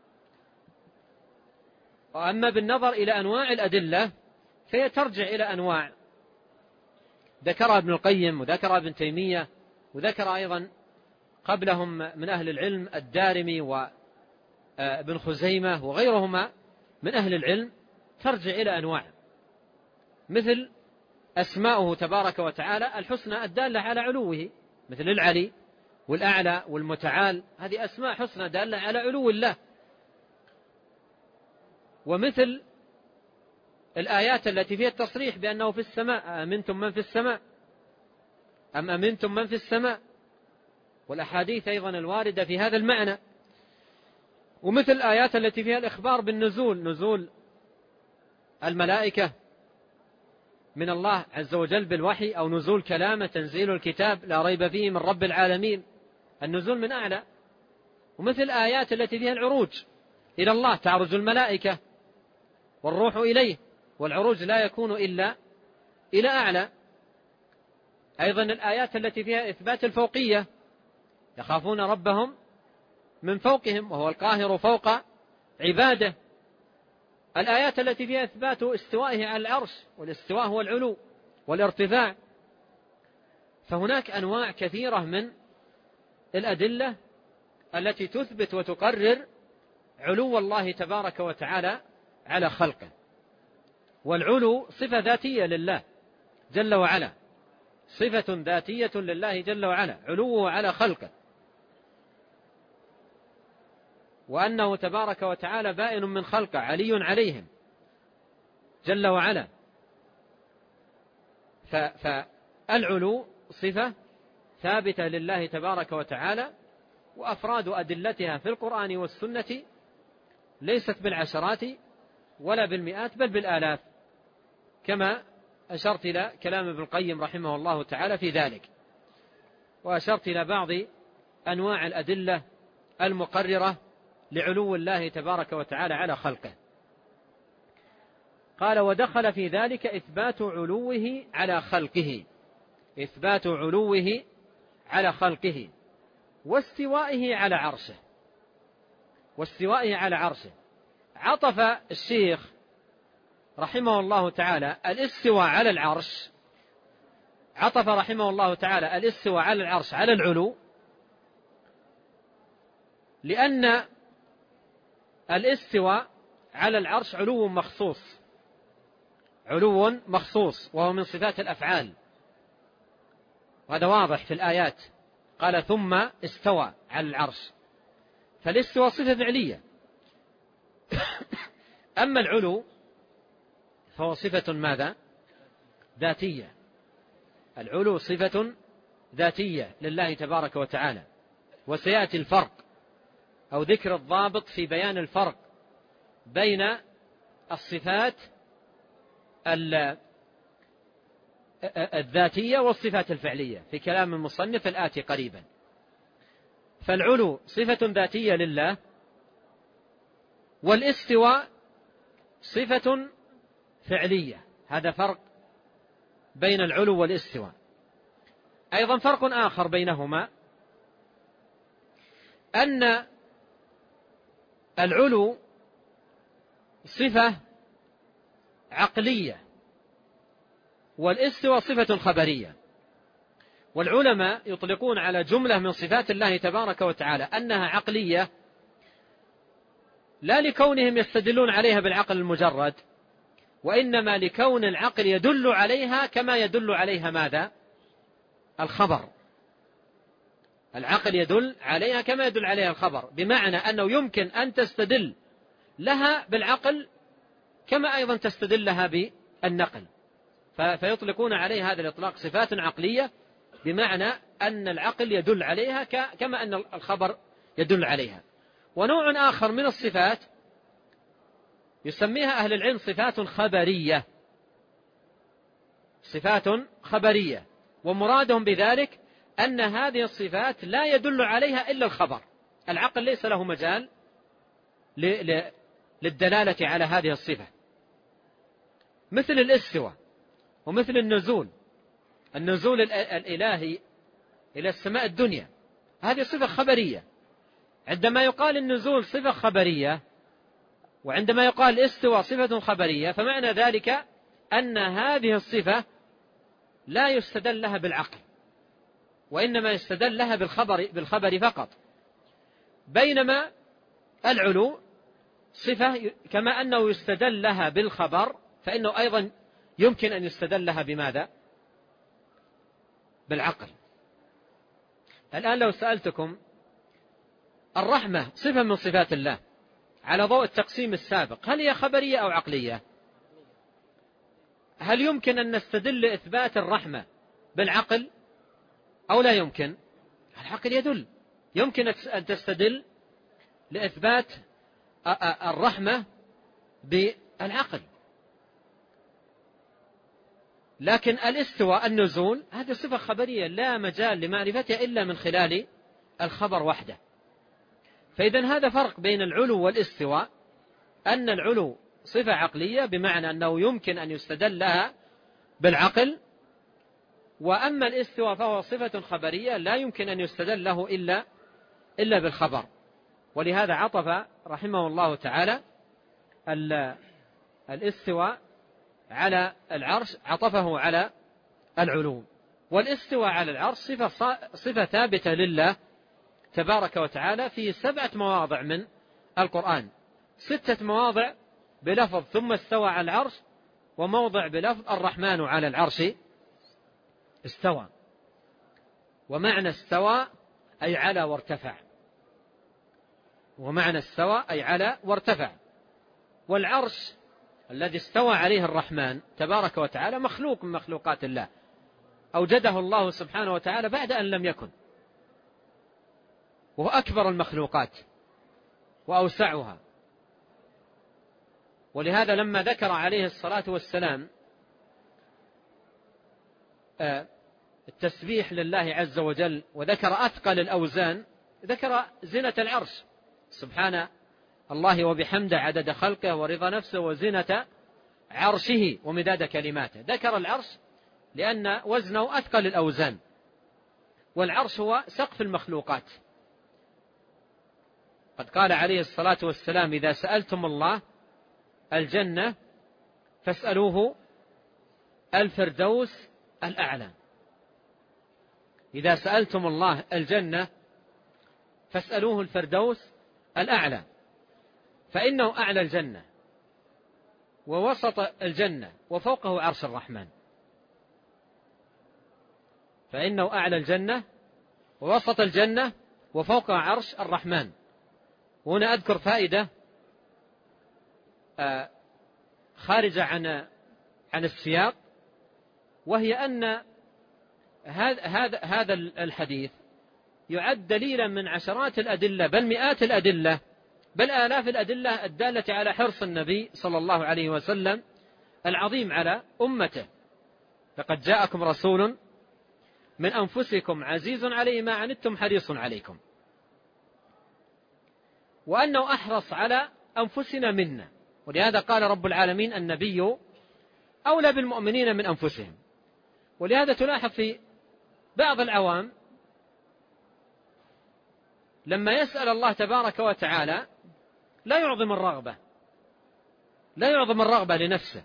وأما بالنظر إلى أنواع الأدلة فهي ترجع إلى أنواع ذكرها ابن القيم وذكرها ابن تيمية وذكر أيضا قبلهم من أهل العلم الدارمي وابن خزيمة وغيرهما من أهل العلم، ترجع إلى أنواع مثل أسماؤه تبارك وتعالى الحسنى الدالة على علوه، مثل العلي والأعلى والمتعال، هذه أسماء حسنى دالة على علو الله. ومثل الآيات التي فيها التصريح بأنه في السماء، أمنتم من في السماء أم أمنتم من في السماء، والأحاديث أيضا الواردة في هذا المعنى. ومثل الآيات التي فيها الإخبار بالنزول، نزول الملائكة من الله عز وجل بالوحي، أو نزول كلامه تنزيل الكتاب لا ريب فيه من رب العالمين، النزول من أعلى. ومثل الآيات التي فيها العروج إلى الله، تعرج الملائكة والروح إليه، والعروج لا يكون إلا إلى أعلى. أيضا الآيات التي فيها إثبات الفوقية، يخافون ربهم من فوقهم وهو القاهر فوق عباده. الآيات التي فيها إثبات استوائه على العرش، والاستواء هو العلو والارتفاع. فهناك أنواع كثيرة من الأدلة التي تثبت وتقرر علو الله تبارك وتعالى على خلقه. والعلو صفة ذاتية لله جل وعلا، صفة ذاتية لله جل وعلا، علوه على خلقه. وأنه تبارك وتعالى بائن من خلقه علي عليهم جل وعلا. فالعلو صفة ثابتة لله تبارك وتعالى، وأفراد أدلتها في القرآن والسنة ليست بالعشرات ولا بالمئات بل بالآلاف، كما أشرت إلى كلام ابن القيم رحمه الله تعالى في ذلك، وأشرت إلى بعض أنواع الأدلة المقررة لعلو الله تبارك وتعالى على خلقه. قال: ودخل في ذلك إثبات علوه على خلقه، إثبات علوه على خلقه واستوائه على عرشه، واستوائه على عرشه. عطف الشيخ رحمه الله تعالى الاستواء على العرش، عطف رحمه الله تعالى الاستواء على العرش على العلو، لأن الاستواء على العرش علو مخصوص، علو مخصوص، وهو من صفات الأفعال، وهذا واضح في الآيات. قال: ثم استوى على العرش، فالاستواء صفة فعلية. أما العلو فهو صفة ماذا؟ ذاتية. العلو صفة ذاتية لله تبارك وتعالى، وسيأتي الفرق أو ذكر الضابط في بيان الفرق بين الصفات الذاتية والصفات الفعلية في كلام المصنف الآتي قريبا. فالعلو صفة ذاتية لله، والاستواء صفة فعلية. هذا فرق بين العلو والاستواء. أيضا فرق آخر بينهما أن العلو صفة عقلية والاستواء صفة خبرية. والعلماء يطلقون على جملة من صفات الله تبارك وتعالى أنها عقلية، لا لكونهم يستدلون عليها بالعقل المجرد، وإنما لكون العقل يدل عليها كما يدل عليها ماذا؟ الخبر. العقل يدل عليها كما يدل عليها الخبر، بمعنى أنه يمكن أن تستدل لها بالعقل كما أيضا تستدل لها بالنقل. فيطلقون عليها هذا الإطلاق صفات عقلية، بمعنى أن العقل يدل عليها كما أن الخبر يدل عليها. ونوع آخر من الصفات يسميها أهل العلم صفات خبرية، صفات خبرية، ومرادهم بذلك أن هذه الصفات لا يدل عليها إلا الخبر. العقل ليس له مجال للدلالة على هذه الصفة، مثل الاستواء ومثل النزول الإلهي إلى السماء الدنيا، هذه صفة خبرية. عندما يقال النزول صفة خبرية، وعندما يقال الاستواء صفة خبرية، فمعنى ذلك أن هذه الصفة لا يستدل لها بالعقل، وإنما يستدل لها بالخبر فقط. بينما العلو صفة كما أنه يستدل لها بالخبر، فإنه أيضا يمكن أن يستدل لها بماذا؟ بالعقل. الآن لو سألتكم الرحمة صفة من صفات الله على ضوء التقسيم السابق، هل هي خبرية أو عقلية؟ هل يمكن أن نستدل لإثبات الرحمة بالعقل أو لا يمكن؟ العقل يدل، يمكن أن تستدل لإثبات الرحمة بالعقل. لكن الاستواء النزول هذه صفة خبرية لا مجال لمعرفتها إلا من خلال الخبر وحده. فإذن هذا فرق بين العلو والاستواء، أن العلو صفة عقلية بمعنى أنه يمكن أن يستدل لها بالعقل، وأما الاستواء فهو صفة خبرية لا يمكن أن يستدل له إلا بالخبر. ولهذا عطف رحمه الله تعالى الاستواء على العرش، عطفه على العلو. والاستواء على العرش صفة ثابتة لله تبارك وتعالى في 7 مواضع من القرآن، 6 مواضع بلفظ ثم استوى على العرش، وموضع بلفظ الرحمن على العرش استوى. ومعنى استوى أي على وارتفع. ومعنى استوى أي على وارتفع. والعرش الذي استوى عليه الرحمن تبارك وتعالى مخلوق من مخلوقات الله، أوجده الله سبحانه وتعالى بعد أن لم يكن، وهو أكبر المخلوقات وأوسعها. ولهذا لما ذكر عليه الصلاة والسلام التسبيح لله عز وجل وذكر أثقل الأوزان، ذكر زنة العرش سبحان الله وبحمده عدد خلقه ورضا نفسه وزنة عرشه ومداد كلماته. ذكر العرش لأن وزنه أثقل الأوزان، والعرش هو سقف المخلوقات. قد قال عليه الصلاة والسلام: إذا سألتم الله الجنة فاسألوه الفردوس الأعلى. إذا سألتم الله الجنة فاسألوه الفردوس الأعلى، فإنه أعلى الجنة ووسط الجنة وفوقه عرش الرحمن. فإنه أعلى الجنة ووسط الجنة وفوقه عرش الرحمن. وهنا أذكر فائدة خارجة عن السياق، وهي أن هذا الحديث يعد دليلا من عشرات الأدلة بل مئات الأدلة بل آلاف الأدلة الدالة على حرص النبي صلى الله عليه وسلم العظيم على أمته. لقد جاءكم رسول من أنفسكم عزيز عليه ما عنتم حريص عليكم، وأنه أحرص على أنفسنا منا. ولهذا قال رب العالمين: النبي أولى بالمؤمنين من أنفسهم. ولهذا تلاحظ في بعض العوام لما يسأل الله تبارك وتعالى لا يعظم الرغبة لنفسه،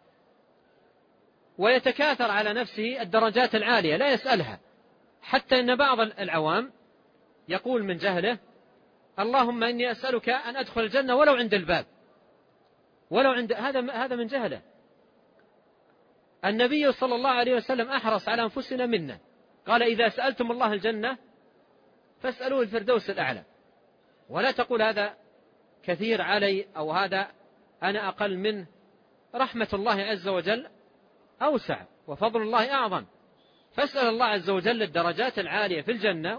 ويتكاثر على نفسه الدرجات العالية لا يسألها، حتى إن بعض العوام يقول من جهله: اللهم إني أسألك أن أدخل الجنة ولو عند الباب، ولو عند هذا من جهله. النبي صلى الله عليه وسلم أحرص على أنفسنا منا، قال: إذا سألتم الله الجنة فاسألوه الفردوس الأعلى. ولا تقول هذا كثير علي أو هذا أنا أقل منه. رحمة الله عز وجل أوسع وفضل الله أعظم، فاسأل الله عز وجل الدرجات العالية في الجنة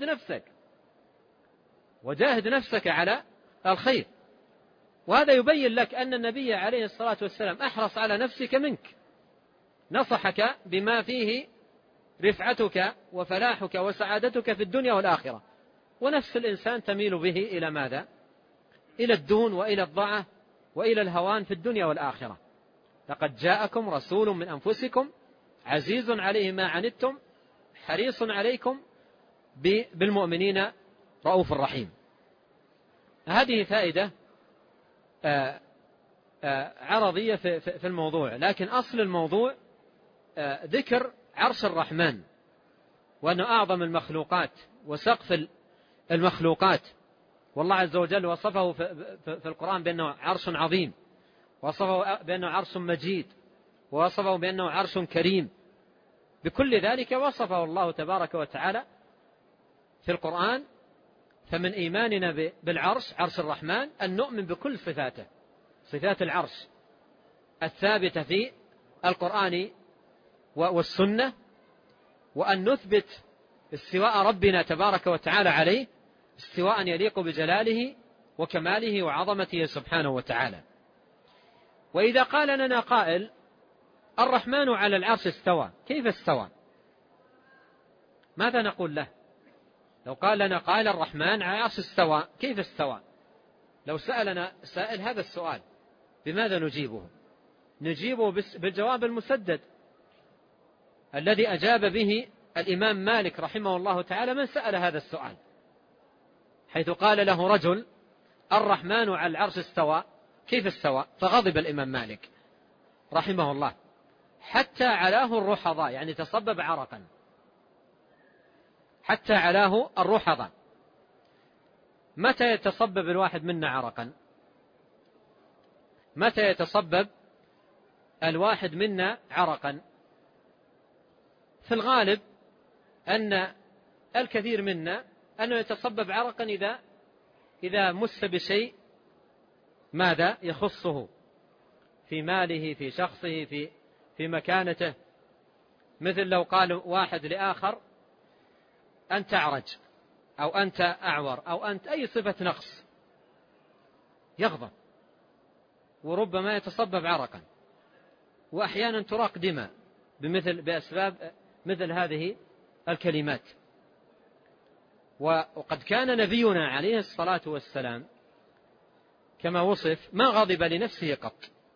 وجاهد نفسك على الخير. وهذا يبين لك أن النبي عليه الصلاة والسلام أحرص على نفسك منك، نصحك بما فيه رفعتك وفلاحك وسعادتك في الدنيا والآخرة. ونفس الإنسان تميل به إلى ماذا؟ إلى الدون وإلى الضعة وإلى الهوان في الدنيا والآخرة. لقد جاءكم رسول من أنفسكم عزيز عليه ما عنتم حريص عليكم بالمؤمنين رؤوف رحيم. هذه فائدة عرضية في الموضوع، لكن أصل الموضوع ذكر عرش الرحمن وأنه أعظم المخلوقات وسقف المخلوقات. والله عز وجل وصفه في القرآن بأنه عرش عظيم، وصفه بأنه عرش مجيد، ووصفه بأنه عرش كريم. بكل ذلك وصفه الله تبارك وتعالى في القرآن. فمن إيماننا بالعرش عرش الرحمن أن نؤمن بكل صفاته، صفات العرش الثابتة في القرآن والسنة، وأن نثبت استواء ربنا تبارك وتعالى عليه استواء يليق بجلاله وكماله وعظمته سبحانه وتعالى. وإذا قال لنا قائل: الرحمن على العرش استوى، كيف استوى؟ ماذا نقول له؟ لو قال لنا قائل: الرحمن على العرش استوى، كيف استوى؟ لو سألنا سائل هذا السؤال بماذا نجيبه؟ نجيبه بالجواب المسدد الذي أجاب به الإمام مالك رحمه الله تعالى من سأل هذا السؤال، حيث قال له رجل: الرحمن على العرش استوى، كيف استوى؟ فغضب الإمام مالك رحمه الله حتى علاه الرحضاء، يعني تصبب عرقا، حتى علاه الرحضاء. متى يتصبب الواحد منا عرقا؟ متى يتصبب الواحد منا عرقا؟ في الغالب أن الكثير منا أنه يتصبب عرقا إذا إذا مس بشيء ماذا يخصه في ماله، في شخصه، في مكانته، مثل لو قال واحد لآخر أنت أعرج أو أنت أعور أو أنت أي صفة نقص، يغضب وربما يتصبب عرقا، وأحيانا تراق دماء بأسباب مثل هذه الكلمات. وقد كان نبينا عليه الصلاة والسلام كما وصف ما غضب لنفسه قط،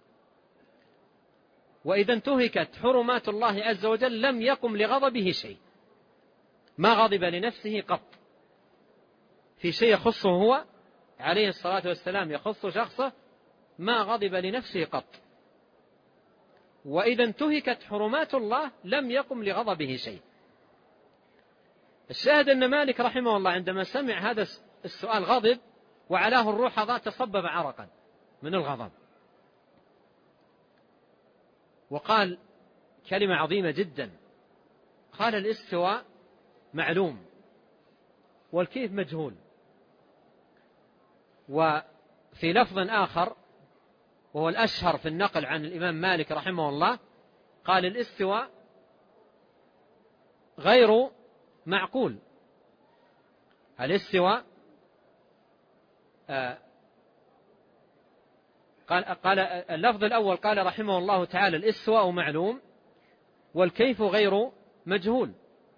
وإذا انتهكت حرمات الله عز وجل لم يقم لغضبه شيء، ما غضب لنفسه قط في شيء يخصه هو عليه الصلاة والسلام، يخص شخصه، ما غضب لنفسه قط. وإذا انتهكت حرمات الله لم يقم لغضبه شيء. الشاهد أن مالك رحمه الله عندما سمع هذا السؤال غضب وعلاه الروح تصبب عرقا من الغضب، وقال كلمة عظيمة جدا، قال الاستواء معلوم والكيف مجهول. وفي لفظ آخر وهو الأشهر في النقل عن الإمام مالك رحمه الله قال الاستواء غير معقول. الاستواء قال اللفظ الأول قال رحمه الله تعالى الاستواء معلوم والكيف غير مجهول.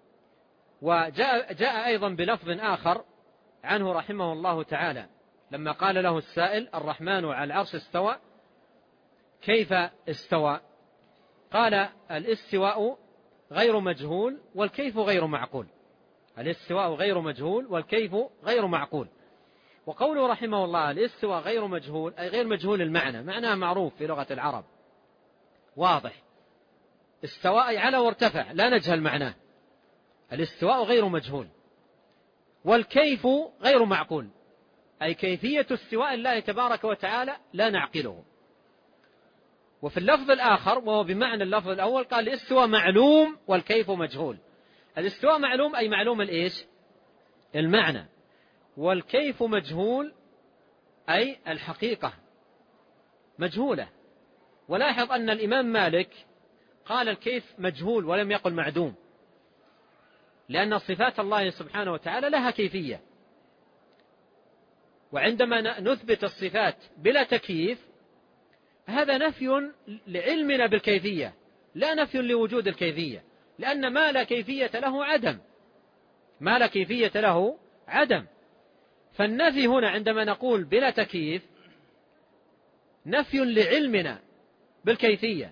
وجاء أيضا بلفظ آخر عنه رحمه الله تعالى لما قال له السائل الرحمن على العرش استوى كيف استوى، قال الاستواء غير مجهول والكيف غير معقول. الاستواء غير مجهول والكيف غير معقول. وقوله رحمه الله الاستواء غير مجهول أي غير مجهول المعنى، معناه معروف في لغة العرب واضح، استواء أي على وارتفع لا نجهل معناه، الاستواء غير مجهول. والكيف غير معقول أي كيفية استواء الله تبارك وتعالى لا نعقله. وفي اللفظ الآخر وهو بمعنى اللفظ الأول قال الاستواء معلوم والكيف مجهول. الاستواء معلوم أي معلوم الإيش؟ المعنى. والكيف مجهول أي الحقيقة مجهولة. ولاحظ أن الإمام مالك قال الكيف مجهول ولم يقل معدوم، لأن صفات الله سبحانه وتعالى لها كيفية، وعندما نثبت الصفات بلا تكييف هذا نفي لعلمنا بالكيفية لا نفي لوجود الكيفية، لأن ما لا كيفية له عدم، ما لا كيفية له عدم. فالنفي هنا عندما نقول بلا تكييف نفي لعلمنا بالكيفية.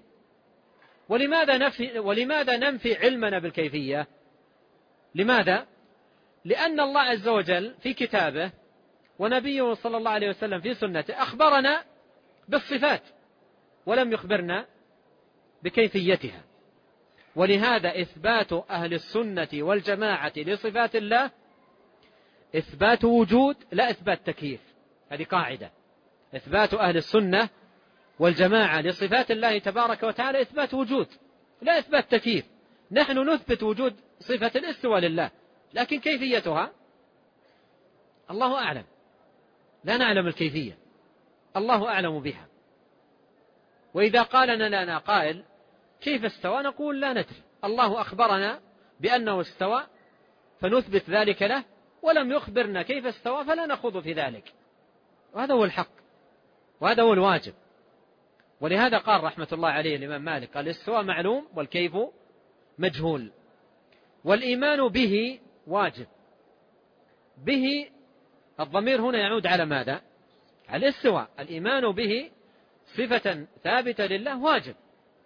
ولماذا ننفي علمنا بالكيفية؟ لماذا؟ لأن الله عز وجل في كتابه ونبيه صلى الله عليه وسلم في سنته أخبرنا بالصفات ولم يخبرنا بكيفيتها. ولهذا إثبات أهل السنة والجماعة لصفات الله إثبات وجود لا إثبات تكييف. هذه قاعدة، إثبات أهل السنة والجماعة لصفات الله تبارك وتعالى إثبات وجود لا إثبات تكييف. نحن نثبت وجود صفة الاستواء لله، لكن كيفيتها الله أعلم، لا نعلم الكيفية، الله أعلم بها. وإذا قال لنا قائل كيف استوى نقول لا ندري، الله أخبرنا بأنه استوى فنثبت ذلك له، ولم يخبرنا كيف استوى فلا نخوض في ذلك. وهذا هو الحق وهذا هو الواجب. ولهذا قال رحمة الله عليه الإمام مالك قال الاستواء معلوم والكيف مجهول. والإيمان به واجب. به الضمير هنا يعود على ماذا؟ على الاستواء. الإيمان به صفة ثابتة لله واجب،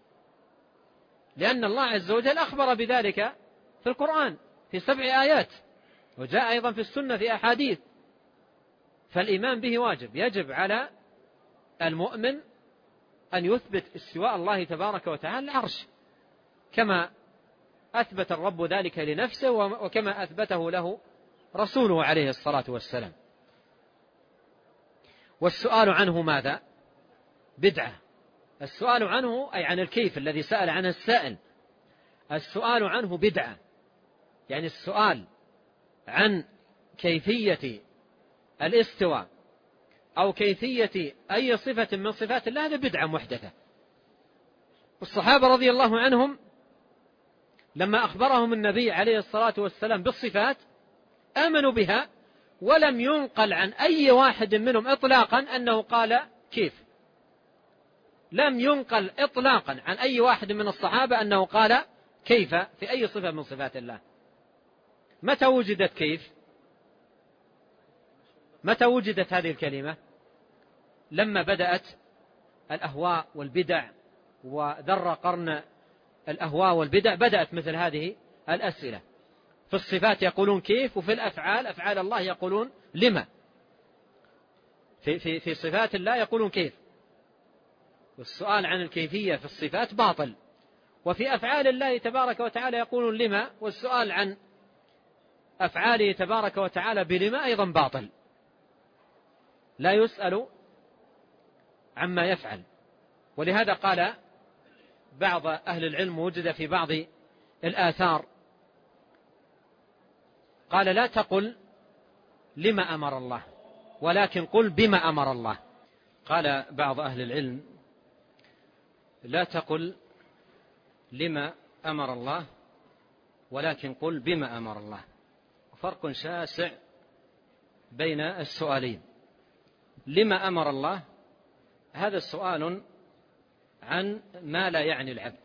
لأن الله عز وجل أخبر بذلك في القرآن في 7 آيات، وجاء أيضا في السنة في أحاديث. فالإيمان به واجب. يجب على المؤمن أن يثبت استواء الله تبارك وتعالى العرش كما أثبت الرب ذلك لنفسه وكما أثبته له رسوله عليه الصلاة والسلام. والسؤال عنه ماذا؟ بدعة. السؤال عنه أي عن الكيف الذي سأل عنه السائل، السؤال عنه بدعة، يعني السؤال عن كيفية الاستواء أو كيفية أي صفة من صفات الله هذا بدعة محدثة. والصحابة رضي الله عنهم لما أخبرهم النبي عليه الصلاة والسلام بالصفات آمنوا بها، ولم ينقل عن أي واحد منهم إطلاقا أنه قال كيف. لم ينقل إطلاقا عن أي واحد من الصحابة أنه قال كيف في أي صفة من صفات الله. متى وجدت كيف؟ متى وجدت هذه الكلمة؟ لما بدأت الأهواء والبدع وذر قرن الأهواء والبدع بدأت مثل هذه الأسئلة. في الصفات يقولون كيف، وفي الأفعال أفعال الله يقولون لما. في صفات الله يقولون كيف، والسؤال عن الكيفية في الصفات باطل. وفي أفعال الله تبارك وتعالى يقولون لما، والسؤال عن أفعاله تبارك وتعالى بلما أيضا باطل. لا يسأل عما يفعل. ولهذا قال بعض أهل العلم، وجد في بعض الآثار، قال لا تقل لما أمر الله ولكن قل بما أمر الله. قال بعض أهل العلم لا تقل لما أمر الله ولكن قل بما أمر الله. فرق شاسع بين السؤالين. لما أمر الله هذا السؤال عن ما لا يعني العبد،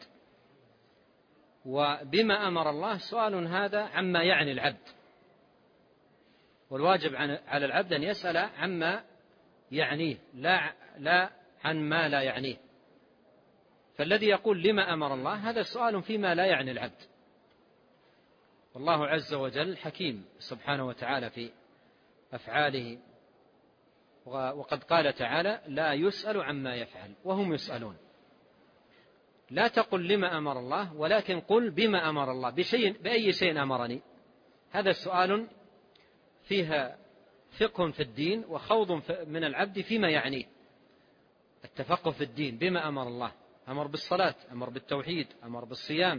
وبما أمر الله سؤال هذا عما يعني العبد. والواجب على العبد أن يسأل عما يعنيه لا عن ما لا يعنيه. فالذي يقول لما أمر الله هذا سؤال فيما لا يعني العبد. والله عز وجل حكيم سبحانه وتعالى في أفعاله، وقد قال تعالى لا يسأل عما يفعل وهم يسألون. لا تقل لما أمر الله ولكن قل بما أمر الله. بأي شيء أمرني؟ هذا السؤال فيها فقه في الدين وخوض من العبد فيما يعنيه. التفقه في الدين بما أمر الله، أمر بالصلاة، أمر بالتوحيد، أمر بالصيام.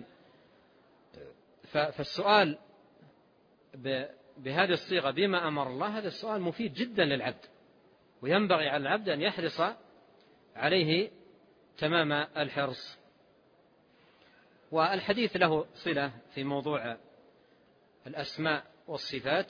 فالسؤال بهذه الصيغة بما أمر الله هذا السؤال مفيد جدا للعبد، وينبغي على العبد أن يحرص عليه تمام الحرص. والحديث له صلة في موضوع الأسماء والصفات،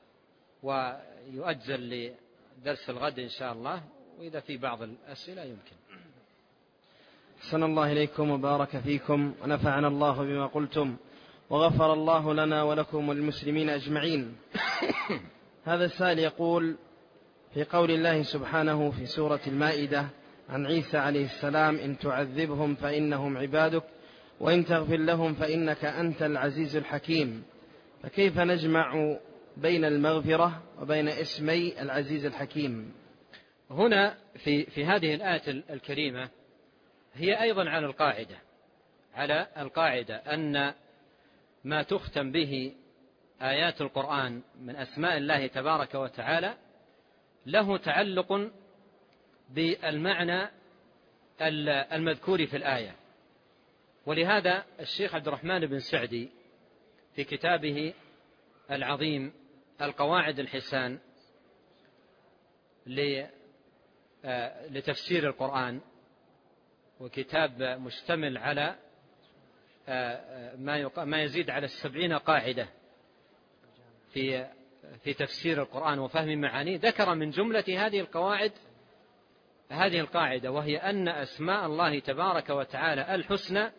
ويؤجل لدرس الغد إن شاء الله، وإذا في بعض الأسئلة يمكن. أحسن الله إليكم وبارك فيكم ونفعنا الله بما قلتم، وغفر الله لنا ولكم والمسلمين أجمعين. هذا السائل يقول في قول الله سبحانه في سورة المائدة عن عيسى عليه السلام إن تعذبهم فإنهم عبادك وإن تغفر لهم فإنك أنت العزيز الحكيم، فكيف نجمع بين المغفرة وبين اسمي العزيز الحكيم؟ هنا في هذه الآية الكريمة هي أيضا على القاعدة أن ما تختم به آيات القرآن من أسماء الله تبارك وتعالى له تعلق بالمعنى المذكور في الآية. ولهذا الشيخ عبد الرحمن بن سعدي في كتابه العظيم القواعد الحسان لتفسير القرآن، وكتاب مشتمل على ما يزيد على 70 قاعدة في تفسير القرآن وفهم معانيه، ذكر من جملة هذه القاعدة، وهي أن أسماء الله تبارك وتعالى الحسنى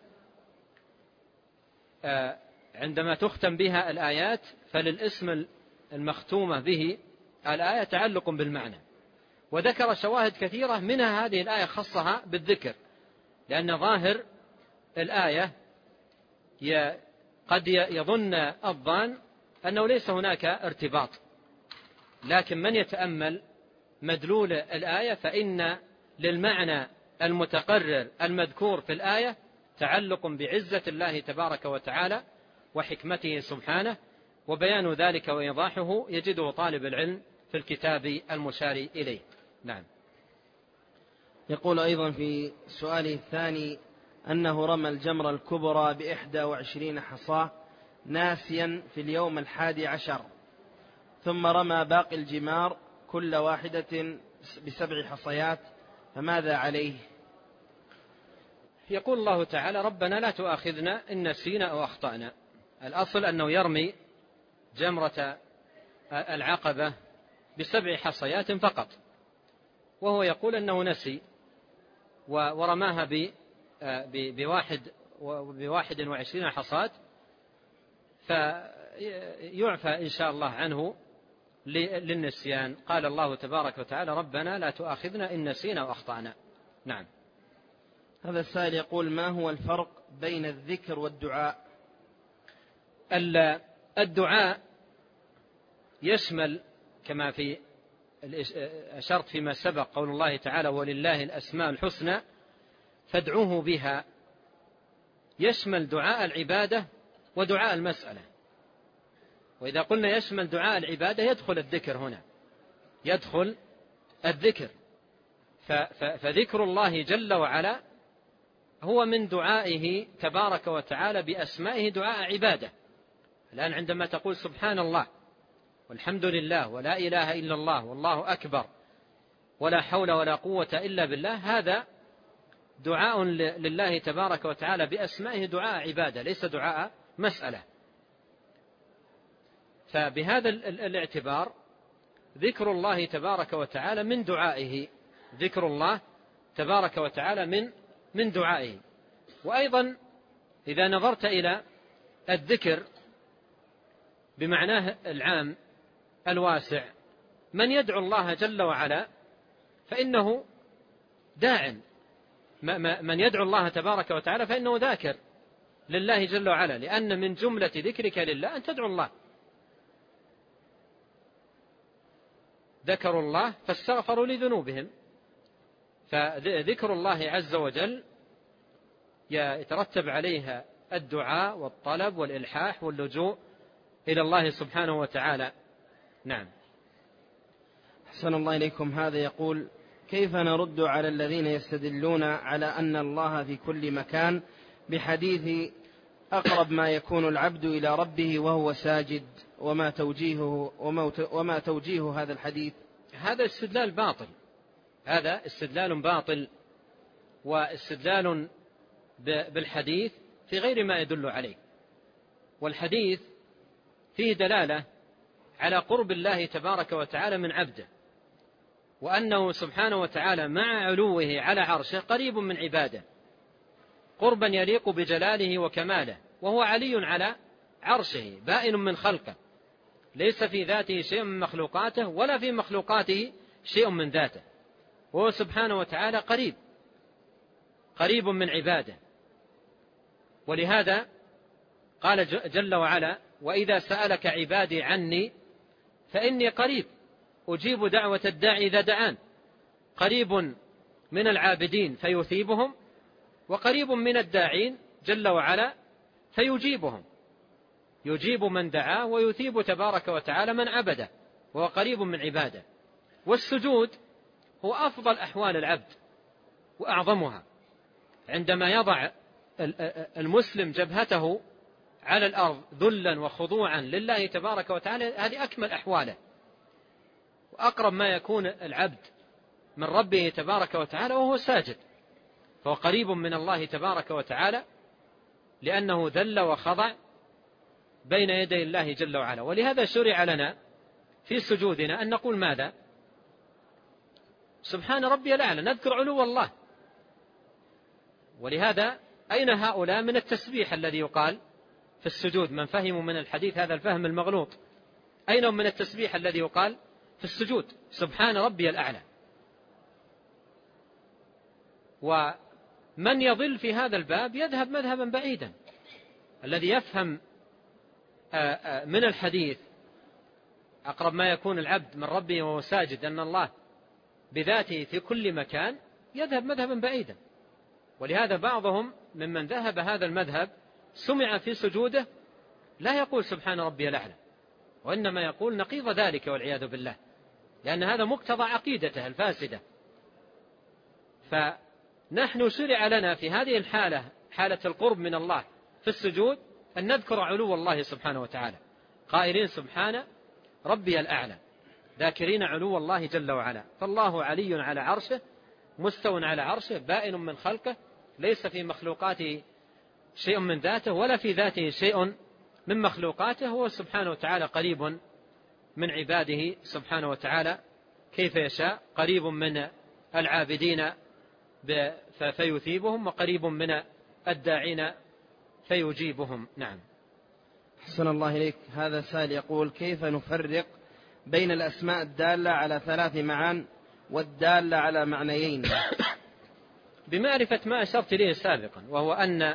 عندما تختم بها الآيات فللاسم المختومة به الآية تعلق بالمعنى. وذكر شواهد كثيرة منها هذه الآية خصها بالذكر، لأن ظاهر الآية قد يظن الظان أنه ليس هناك ارتباط، لكن من يتأمل مدلول الآية فإن للمعنى المتقرر المذكور في الآية تعلق بعزة الله تبارك وتعالى وحكمته سبحانه، وبيان ذلك وإيضاحه يجده طالب العلم في الكتاب المشار إليه. نعم. يقول أيضا في سؤاله الثاني أنه رمى الجمرة الكبرى ب21 حصاة ناسيا في اليوم 11، ثم رمى باقي الجمار كل واحدة ب7 حصيات، فماذا عليه؟ يقول الله تعالى: ربنا لا تؤاخذنا إن نسينا أو أخطأنا. الأصل أنه يرمي جمرة العقبة ب7 حصيات فقط، وهو يقول أنه نسي ورماها ب21 حصاة، فيعفى إن شاء الله عنه للنسيان. قال الله تبارك وتعالى: ربنا لا تؤاخذنا إن نسينا وأخطأنا. نعم. هذا السائل يقول: ما هو الفرق بين الذكر والدعاء؟ الدعاء يشمل كما في أشرت فيما سبق قول الله تعالى: ولله الأسماء الحسنى فادعوه بها، يشمل دعاء العبادة ودعاء المسألة. وإذا قلنا يشمل دعاء العبادة يدخل الذكر هنا، يدخل الذكر، فذكر الله جل وعلا هو من دعائه تبارك وتعالى بأسمائه دعاء عبادة. الآن عندما تقول سبحان الله والحمد لله ولا إله إلا الله والله أكبر ولا حول ولا قوة إلا بالله، هذا دعاء لله تبارك وتعالى بأسمائه دعاء عبادة، ليس دعاء مسألة. فبهذا الاعتبار ذكر الله تبارك وتعالى من دعائه، ذكر الله تبارك وتعالى من دعائه. وأيضا إذا نظرت إلى الذكر بمعناه العام الواسع، من يدعو الله جل وعلا فإنه داع، من يدعو الله تبارك وتعالى فإنه ذاكر لله جل وعلا، لأن من جملة ذكرك لله أن تدعو الله. ذكروا الله فاستغفروا لذنوبهم، فذكر الله عز وجل يترتب عليها الدعاء والطلب والإلحاح واللجوء إلى الله سبحانه وتعالى. نعم. أحسن الله إليكم. هذا يقول: كيف نرد على الذين يستدلون على أن الله في كل مكان بحديث أقرب ما يكون العبد إلى ربه وهو ساجد، وما توجيه هذا الحديث؟ هذا استدلال باطل، هذا استدلال باطل، واستدلال بالحديث في غير ما يدل عليه. والحديث فيه دلالة على قرب الله تبارك وتعالى من عبده، وأنه سبحانه وتعالى مع علوه على عرشه قريب من عباده قربا يليق بجلاله وكماله، وهو علي على عرشه بائن من خلقه، ليس في ذاته شيء من مخلوقاته ولا في مخلوقاته شيء من ذاته، وهو سبحانه وتعالى قريب من عباده. ولهذا قال جل وعلا: وإذا سألك عبادي عني فإني قريب أجيب دعوة الداعي إذا دعان، قريب من العابدين فيثيبهم، وقريب من الداعين جل وعلا فيجيبهم، يجيب من دعاه ويثيب تبارك وتعالى من عبده، وهو قريب من عباده. والسجود هو أفضل أحوال العبد وأعظمها، عندما يضع المسلم جبهته على الأرض ذلا وخضوعا لله تبارك وتعالى، هذه أكمل أحواله، وأقرب ما يكون العبد من ربه تبارك وتعالى وهو ساجد، فهو قريب من الله تبارك وتعالى لأنه ذل وخضع بين يدي الله جل وعلا. ولهذا شرع لنا في سجودنا أن نقول ماذا؟ سبحان ربي الأعلى، نذكر علو الله. ولهذا أين هؤلاء من التسبيح الذي يقال في السجود؟ من فهموا من الحديث هذا الفهم المغلوط، أين من التسبيح الذي يقال في السجود؟ سبحان ربي الأعلى. ومن يضل في هذا الباب يذهب مذهبا بعيدا. الذي يفهم من الحديث أقرب ما يكون العبد من ربه وهو ساجد أن الله بذاته في كل مكان، يذهب مذهبا بعيدا. ولهذا بعضهم ممن ذهب هذا المذهب سمع في سجوده لا يقول سبحان ربي الأعلى، وإنما يقول نقيض ذلك والعياذ بالله، لأن هذا مقتضى عقيدته الفاسدة. فنحن شرع لنا في هذه الحالة، حالة القرب من الله في السجود، أن نذكر علو الله سبحانه وتعالى قائلين سبحان ربي الأعلى. ذاكرين علو الله جل وعلا. فالله علي على عرشه، مستو على عرشه، بائن من خلقه، ليس في مخلوقاته شيء من ذاته ولا في ذاته شيء من مخلوقاته. هو سبحانه وتعالى قريب من عباده سبحانه وتعالى كيف يشاء، قريب من العابدين فيثيبهم، وقريب من الداعين فيجيبهم. نعم. أحسن الله إليك. هذا سائل يقول: كيف نفرق بين الأسماء الدالة على 3 معان والدالة على معنيين؟ بمعرفة ما أشرت إليه سابقا، وهو أن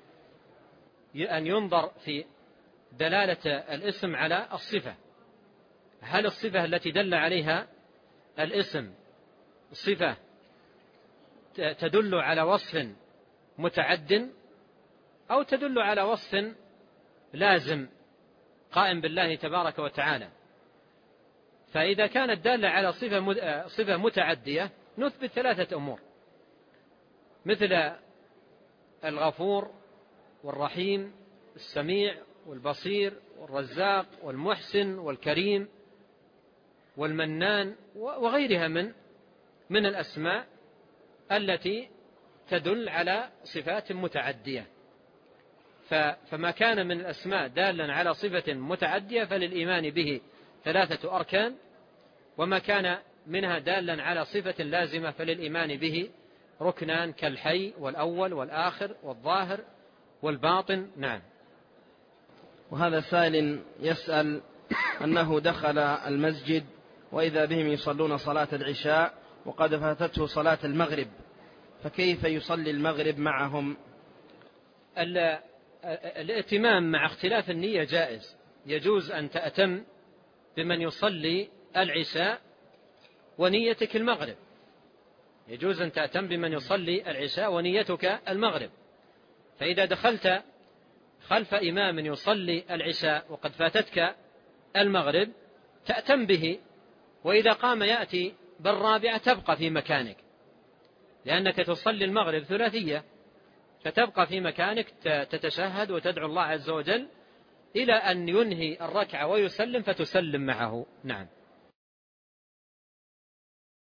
ينظر في دلالة الاسم على الصفة. هل الصفة التي دل عليها الاسم صفة تدل على وصف متعد، أو تدل على وصف لازم قائم بالله تبارك وتعالى؟ فإذا كانت دالة على صفة متعدية نثبت 3 أمور، مثل الغفور والرحيم، السميع والبصير، والرزاق والمحسن والكريم والمنان، وغيرها من الأسماء التي تدل على صفات متعدية. فما كان من الأسماء دالا على صفة متعدية فللإيمان به 3 أركان، وما كان منها دالا على صفة لازمة فللإيمان به ركنان، كالحي والأول والآخر والظاهر والباطن. نعم. وهذا سائل يسأل أنه دخل المسجد وإذا بهم يصلون صلاة العشاء وقد فاتته صلاة المغرب، فكيف يصلي المغرب معهم؟ الائتمام مع اختلاف النية جائز. يجوز أن تأتم بمن يصلي العشاء ونيتك المغرب، يجوز أن تأتم بمن يصلي العشاء ونيتك المغرب. فإذا دخلت خلف إمام يصلي العشاء وقد فاتتك المغرب تأتم به، وإذا قام يأتي بالرابعة تبقى في مكانك، لأنك تصلي المغرب ثلاثية، فتبقى في مكانك تتشهد وتدعو الله عز وجل إلى أن ينهي الركعة ويسلم فتسلم معه. نعم.